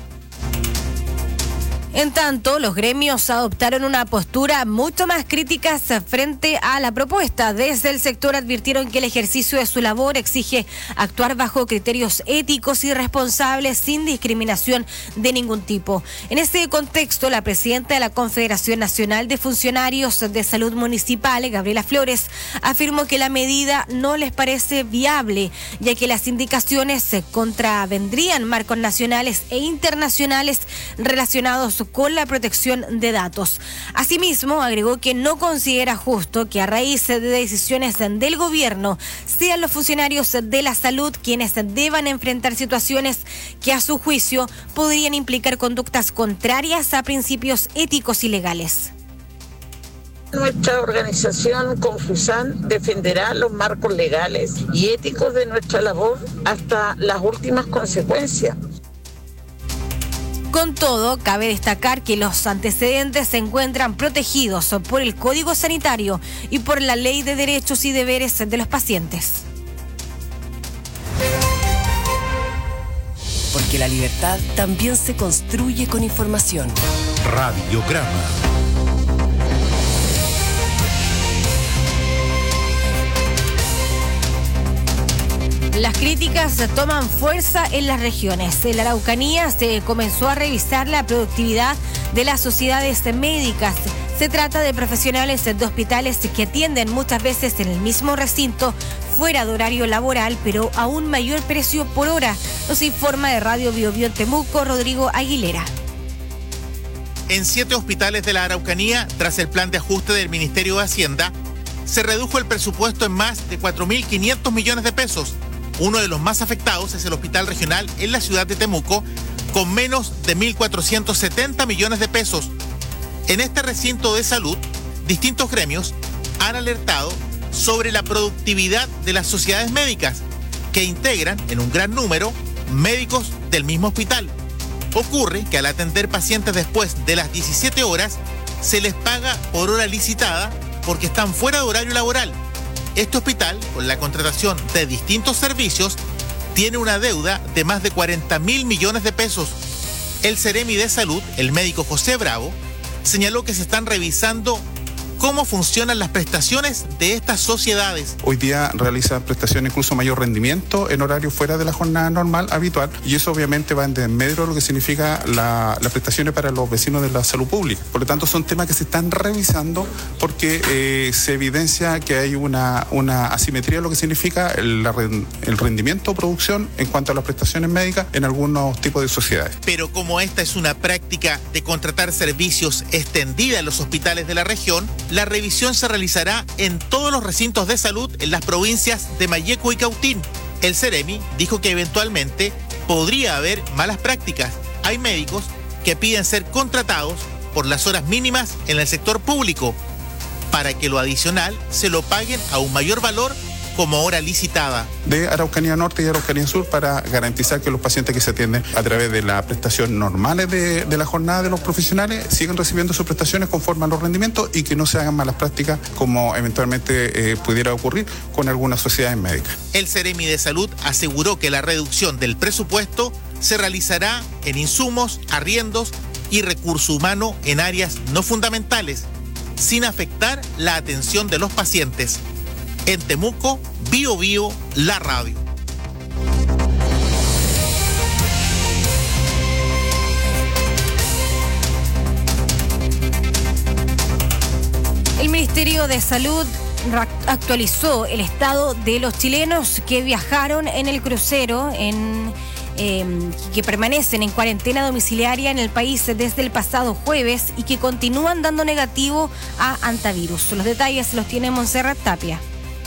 En tanto, los gremios adoptaron una postura mucho más crítica frente a la propuesta. Desde el sector advirtieron que el ejercicio de su labor exige actuar bajo criterios éticos y responsables sin discriminación de ningún tipo. En este contexto, la presidenta de la Confederación Nacional de Funcionarios de Salud Municipal, Gabriela Flores, afirmó que la medida no les parece viable, ya que las indicaciones contravendrían marcos nacionales e internacionales relacionados con la protección de datos. Asimismo, agregó que no considera justo que a raíz de decisiones del gobierno sean los funcionarios de la salud quienes deban enfrentar situaciones que a su juicio podrían implicar conductas contrarias a principios éticos y legales. Nuestra organización Confusan defenderá los marcos legales y éticos de nuestra labor hasta las últimas consecuencias. Con todo, cabe destacar que los antecedentes se encuentran protegidos por el Código Sanitario y por la Ley de Derechos y Deberes de los Pacientes. Porque la libertad también se construye con información. Radiograma. Las críticas toman fuerza en las regiones. En la Araucanía se comenzó a revisar la productividad de las sociedades médicas. Se trata de profesionales de hospitales que atienden muchas veces en el mismo recinto, fuera de horario laboral, pero a un mayor precio por hora. Nos informa de Radio Biobío en Temuco, Rodrigo Aguilera. En siete hospitales de la Araucanía, tras el plan de ajuste del Ministerio de Hacienda, se redujo el presupuesto en más de cuatro mil quinientos millones de pesos. Uno de los más afectados es el hospital regional en la ciudad de Temuco, con menos de mil cuatrocientos setenta millones de pesos. En este recinto de salud, distintos gremios han alertado sobre la productividad de las sociedades médicas, que integran en un gran número médicos del mismo hospital. Ocurre que al atender pacientes después de las diecisiete horas, se les paga por hora licitada porque están fuera de horario laboral. Este hospital, con la contratación de distintos servicios, tiene una deuda de más de cuarenta mil millones de pesos. El Ceremi de Salud, el médico José Bravo, señaló que se están revisando cómo funcionan las prestaciones de estas sociedades. Hoy día realizan prestaciones incluso mayor rendimiento en horario fuera de la jornada normal habitual, y eso obviamente va en desmedro de lo que significa la, las prestaciones para los vecinos de la salud pública. Por lo tanto, son temas que se están revisando porque eh, se evidencia que hay una, una asimetría de lo que significa el, la, el rendimiento o producción en cuanto a las prestaciones médicas en algunos tipos de sociedades. Pero como esta es una práctica de contratar servicios extendida en los hospitales de la región, la revisión se realizará en todos los recintos de salud en las provincias de Malleco y Cautín. El Ceremi dijo que eventualmente podría haber malas prácticas. Hay médicos que piden ser contratados por las horas mínimas en el sector público, para que lo adicional se lo paguen a un mayor valor como hora licitada. De Araucanía Norte y Araucanía Sur para garantizar que los pacientes que se atienden a través de la prestación normales de, de la jornada de los profesionales sigan recibiendo sus prestaciones conforme a los rendimientos y que no se hagan malas prácticas como eventualmente eh, pudiera ocurrir con algunas sociedades médicas. El Ceremi de Salud aseguró que la reducción del presupuesto se realizará en insumos, arriendos y recurso humano en áreas no fundamentales, sin afectar la atención de los pacientes. En Temuco, Bio Bio, la radio. El Ministerio de Salud actualizó el estado de los chilenos que viajaron en el crucero en eh, que permanecen en cuarentena domiciliaria en el país desde el pasado jueves y que continúan dando negativo a antivirus. Los detalles los tiene Montserrat Tapia.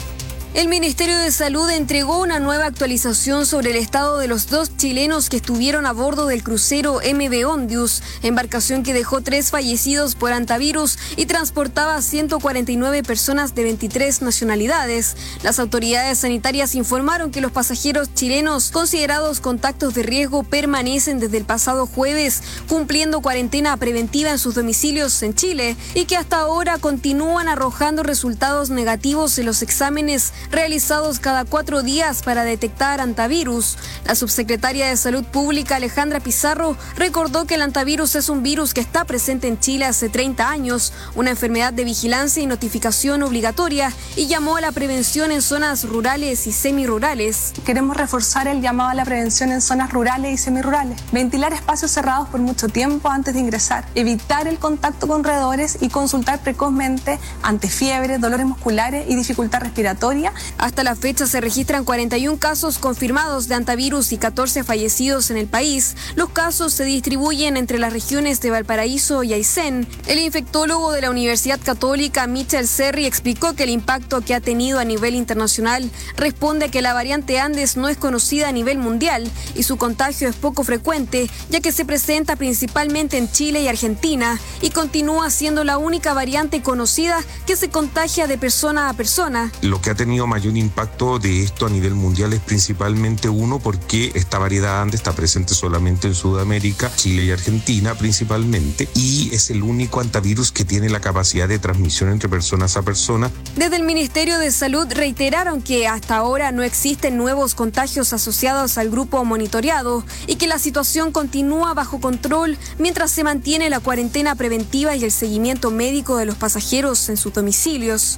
El Ministerio de Salud entregó una nueva actualización sobre el estado de los dos chilenos que estuvieron a bordo del crucero M V Ondius, embarcación que dejó tres fallecidos por antivirus y transportaba a ciento cuarenta y nueve personas de veintitrés nacionalidades. Las autoridades sanitarias informaron que los pasajeros chilenos considerados contactos de riesgo permanecen desde el pasado jueves cumpliendo cuarentena preventiva en sus domicilios en Chile y que hasta ahora continúan arrojando resultados negativos en los exámenes realizados cada cuatro días para detectar antivirus. La subsecretaria de Salud Pública, Alejandra Pizarro, recordó que el antivirus es un virus que está presente en Chile hace treinta años, una enfermedad de vigilancia y notificación obligatoria, y llamó a la prevención en zonas rurales y semirurales. Queremos reforzar el llamado a la prevención en zonas rurales y semirurales, ventilar espacios cerrados por mucho tiempo antes de ingresar, evitar el contacto con roedores y consultar precozmente ante fiebre, dolores musculares y dificultad respiratoria. Hasta la fecha se registran cuarenta y uno casos confirmados de antivirus y catorce fallecidos en el país. Los casos se distribuyen entre las regiones de Valparaíso y Aysén. El infectólogo de la Universidad Católica, Michel Serri, explicó que el impacto que ha tenido a nivel internacional responde a que la variante Andes no es conocida a nivel mundial y su contagio es poco frecuente, ya que se presenta principalmente en Chile y Argentina y continúa siendo la única variante conocida que se contagia de persona a persona. Lo que ha tenido mayor impacto de esto a nivel mundial es principalmente uno porque esta variedad Andes está presente solamente en Sudamérica, Chile y Argentina principalmente, y es el único antivirus que tiene la capacidad de transmisión entre personas a personas. Desde el Ministerio de Salud reiteraron que hasta ahora no existen nuevos contagios asociados al grupo monitoreado y que la situación continúa bajo control mientras se mantiene la cuarentena preventiva y el seguimiento médico de los pasajeros en sus domicilios.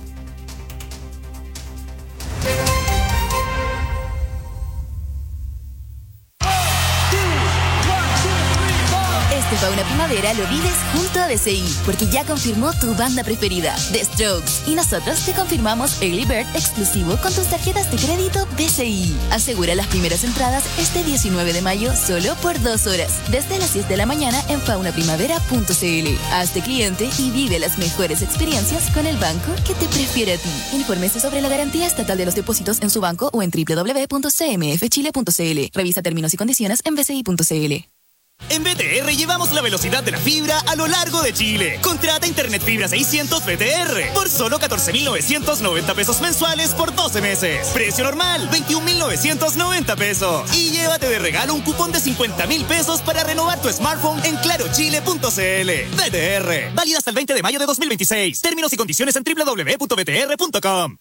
Fauna Primavera lo vives junto a B C I, porque ya confirmó tu banda preferida, The Strokes, y nosotros te confirmamos Early Bird exclusivo con tus tarjetas de crédito B C I. Asegura las primeras entradas este diecinueve de mayo solo por dos horas, desde las diez de la mañana en fauna primavera punto c l. Hazte cliente y vive las mejores experiencias con el banco que te prefiere a ti. Infórmese sobre la garantía estatal de los depósitos en su banco o en doble u doble u doble u punto c m f chile punto c l. Revisa términos y condiciones en b c i punto c l. En B T R llevamos la velocidad de la fibra a lo largo de Chile. Contrata Internet Fibra seiscientos B T R por solo catorce mil novecientos noventa pesos mensuales por doce meses. Precio normal, veintiún mil novecientos noventa pesos. Y llévate de regalo un cupón de cincuenta mil pesos para renovar tu smartphone en claro chile punto c l. B T R, válido hasta el veinte de mayo de dos mil veintiséis. Términos y condiciones en doble u doble u doble u punto b t r punto com.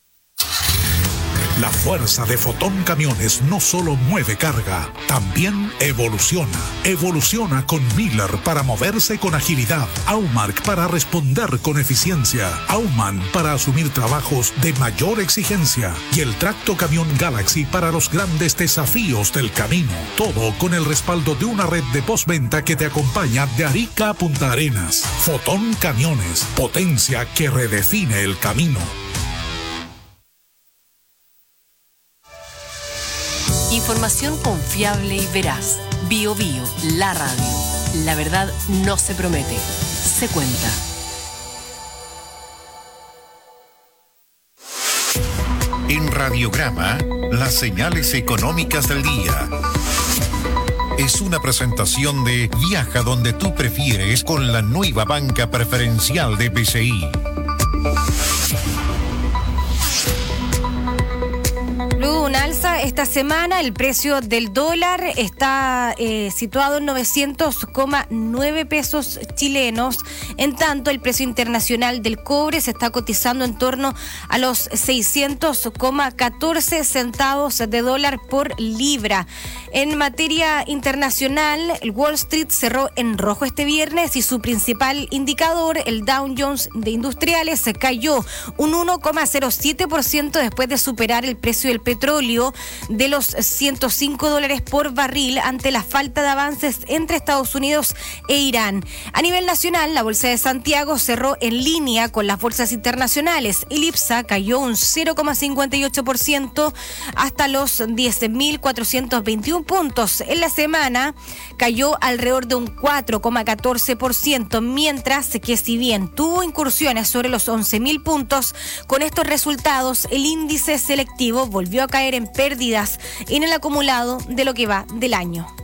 La fuerza de Fotón Camiones no solo mueve carga, también evoluciona. Evoluciona con Miller para moverse con agilidad, Aumark para responder con eficiencia, Auman para asumir trabajos de mayor exigencia y el tracto camión Galaxy para los grandes desafíos del camino. Todo con el respaldo de una red de postventa que te acompaña de Arica a Punta Arenas. Fotón Camiones, potencia que redefine el camino. Información confiable y veraz. Bio Bio, la radio. La verdad no se promete, se cuenta. En Radiograma, las señales económicas del día. Es una presentación de Viaja donde tú prefieres con la nueva banca preferencial de B C I. esta semana el precio del dólar está eh, situado en novecientos coma nueve pesos chilenos. En tanto, el precio internacional del cobre se está cotizando en torno a los seiscientos coma catorce centavos de dólar por libra. En materia internacional, el Wall Street cerró en rojo este viernes y su principal indicador, el Dow Jones de Industriales, se cayó un uno coma cero siete por ciento después de superar el precio del petróleo de los ciento cinco dólares por barril ante la falta de avances entre Estados Unidos e Irán. A nivel nacional, la Bolsa de Santiago cerró en línea con las bolsas internacionales. El IPSA cayó un cero coma cincuenta y ocho por ciento hasta los diez mil cuatrocientos veintiún puntos. En la semana cayó alrededor de un cuatro coma catorce por ciento, mientras que si bien tuvo incursiones sobre los once mil puntos, con estos resultados el índice selectivo volvió a caer en pérdidas en el acumulado de lo que va del año.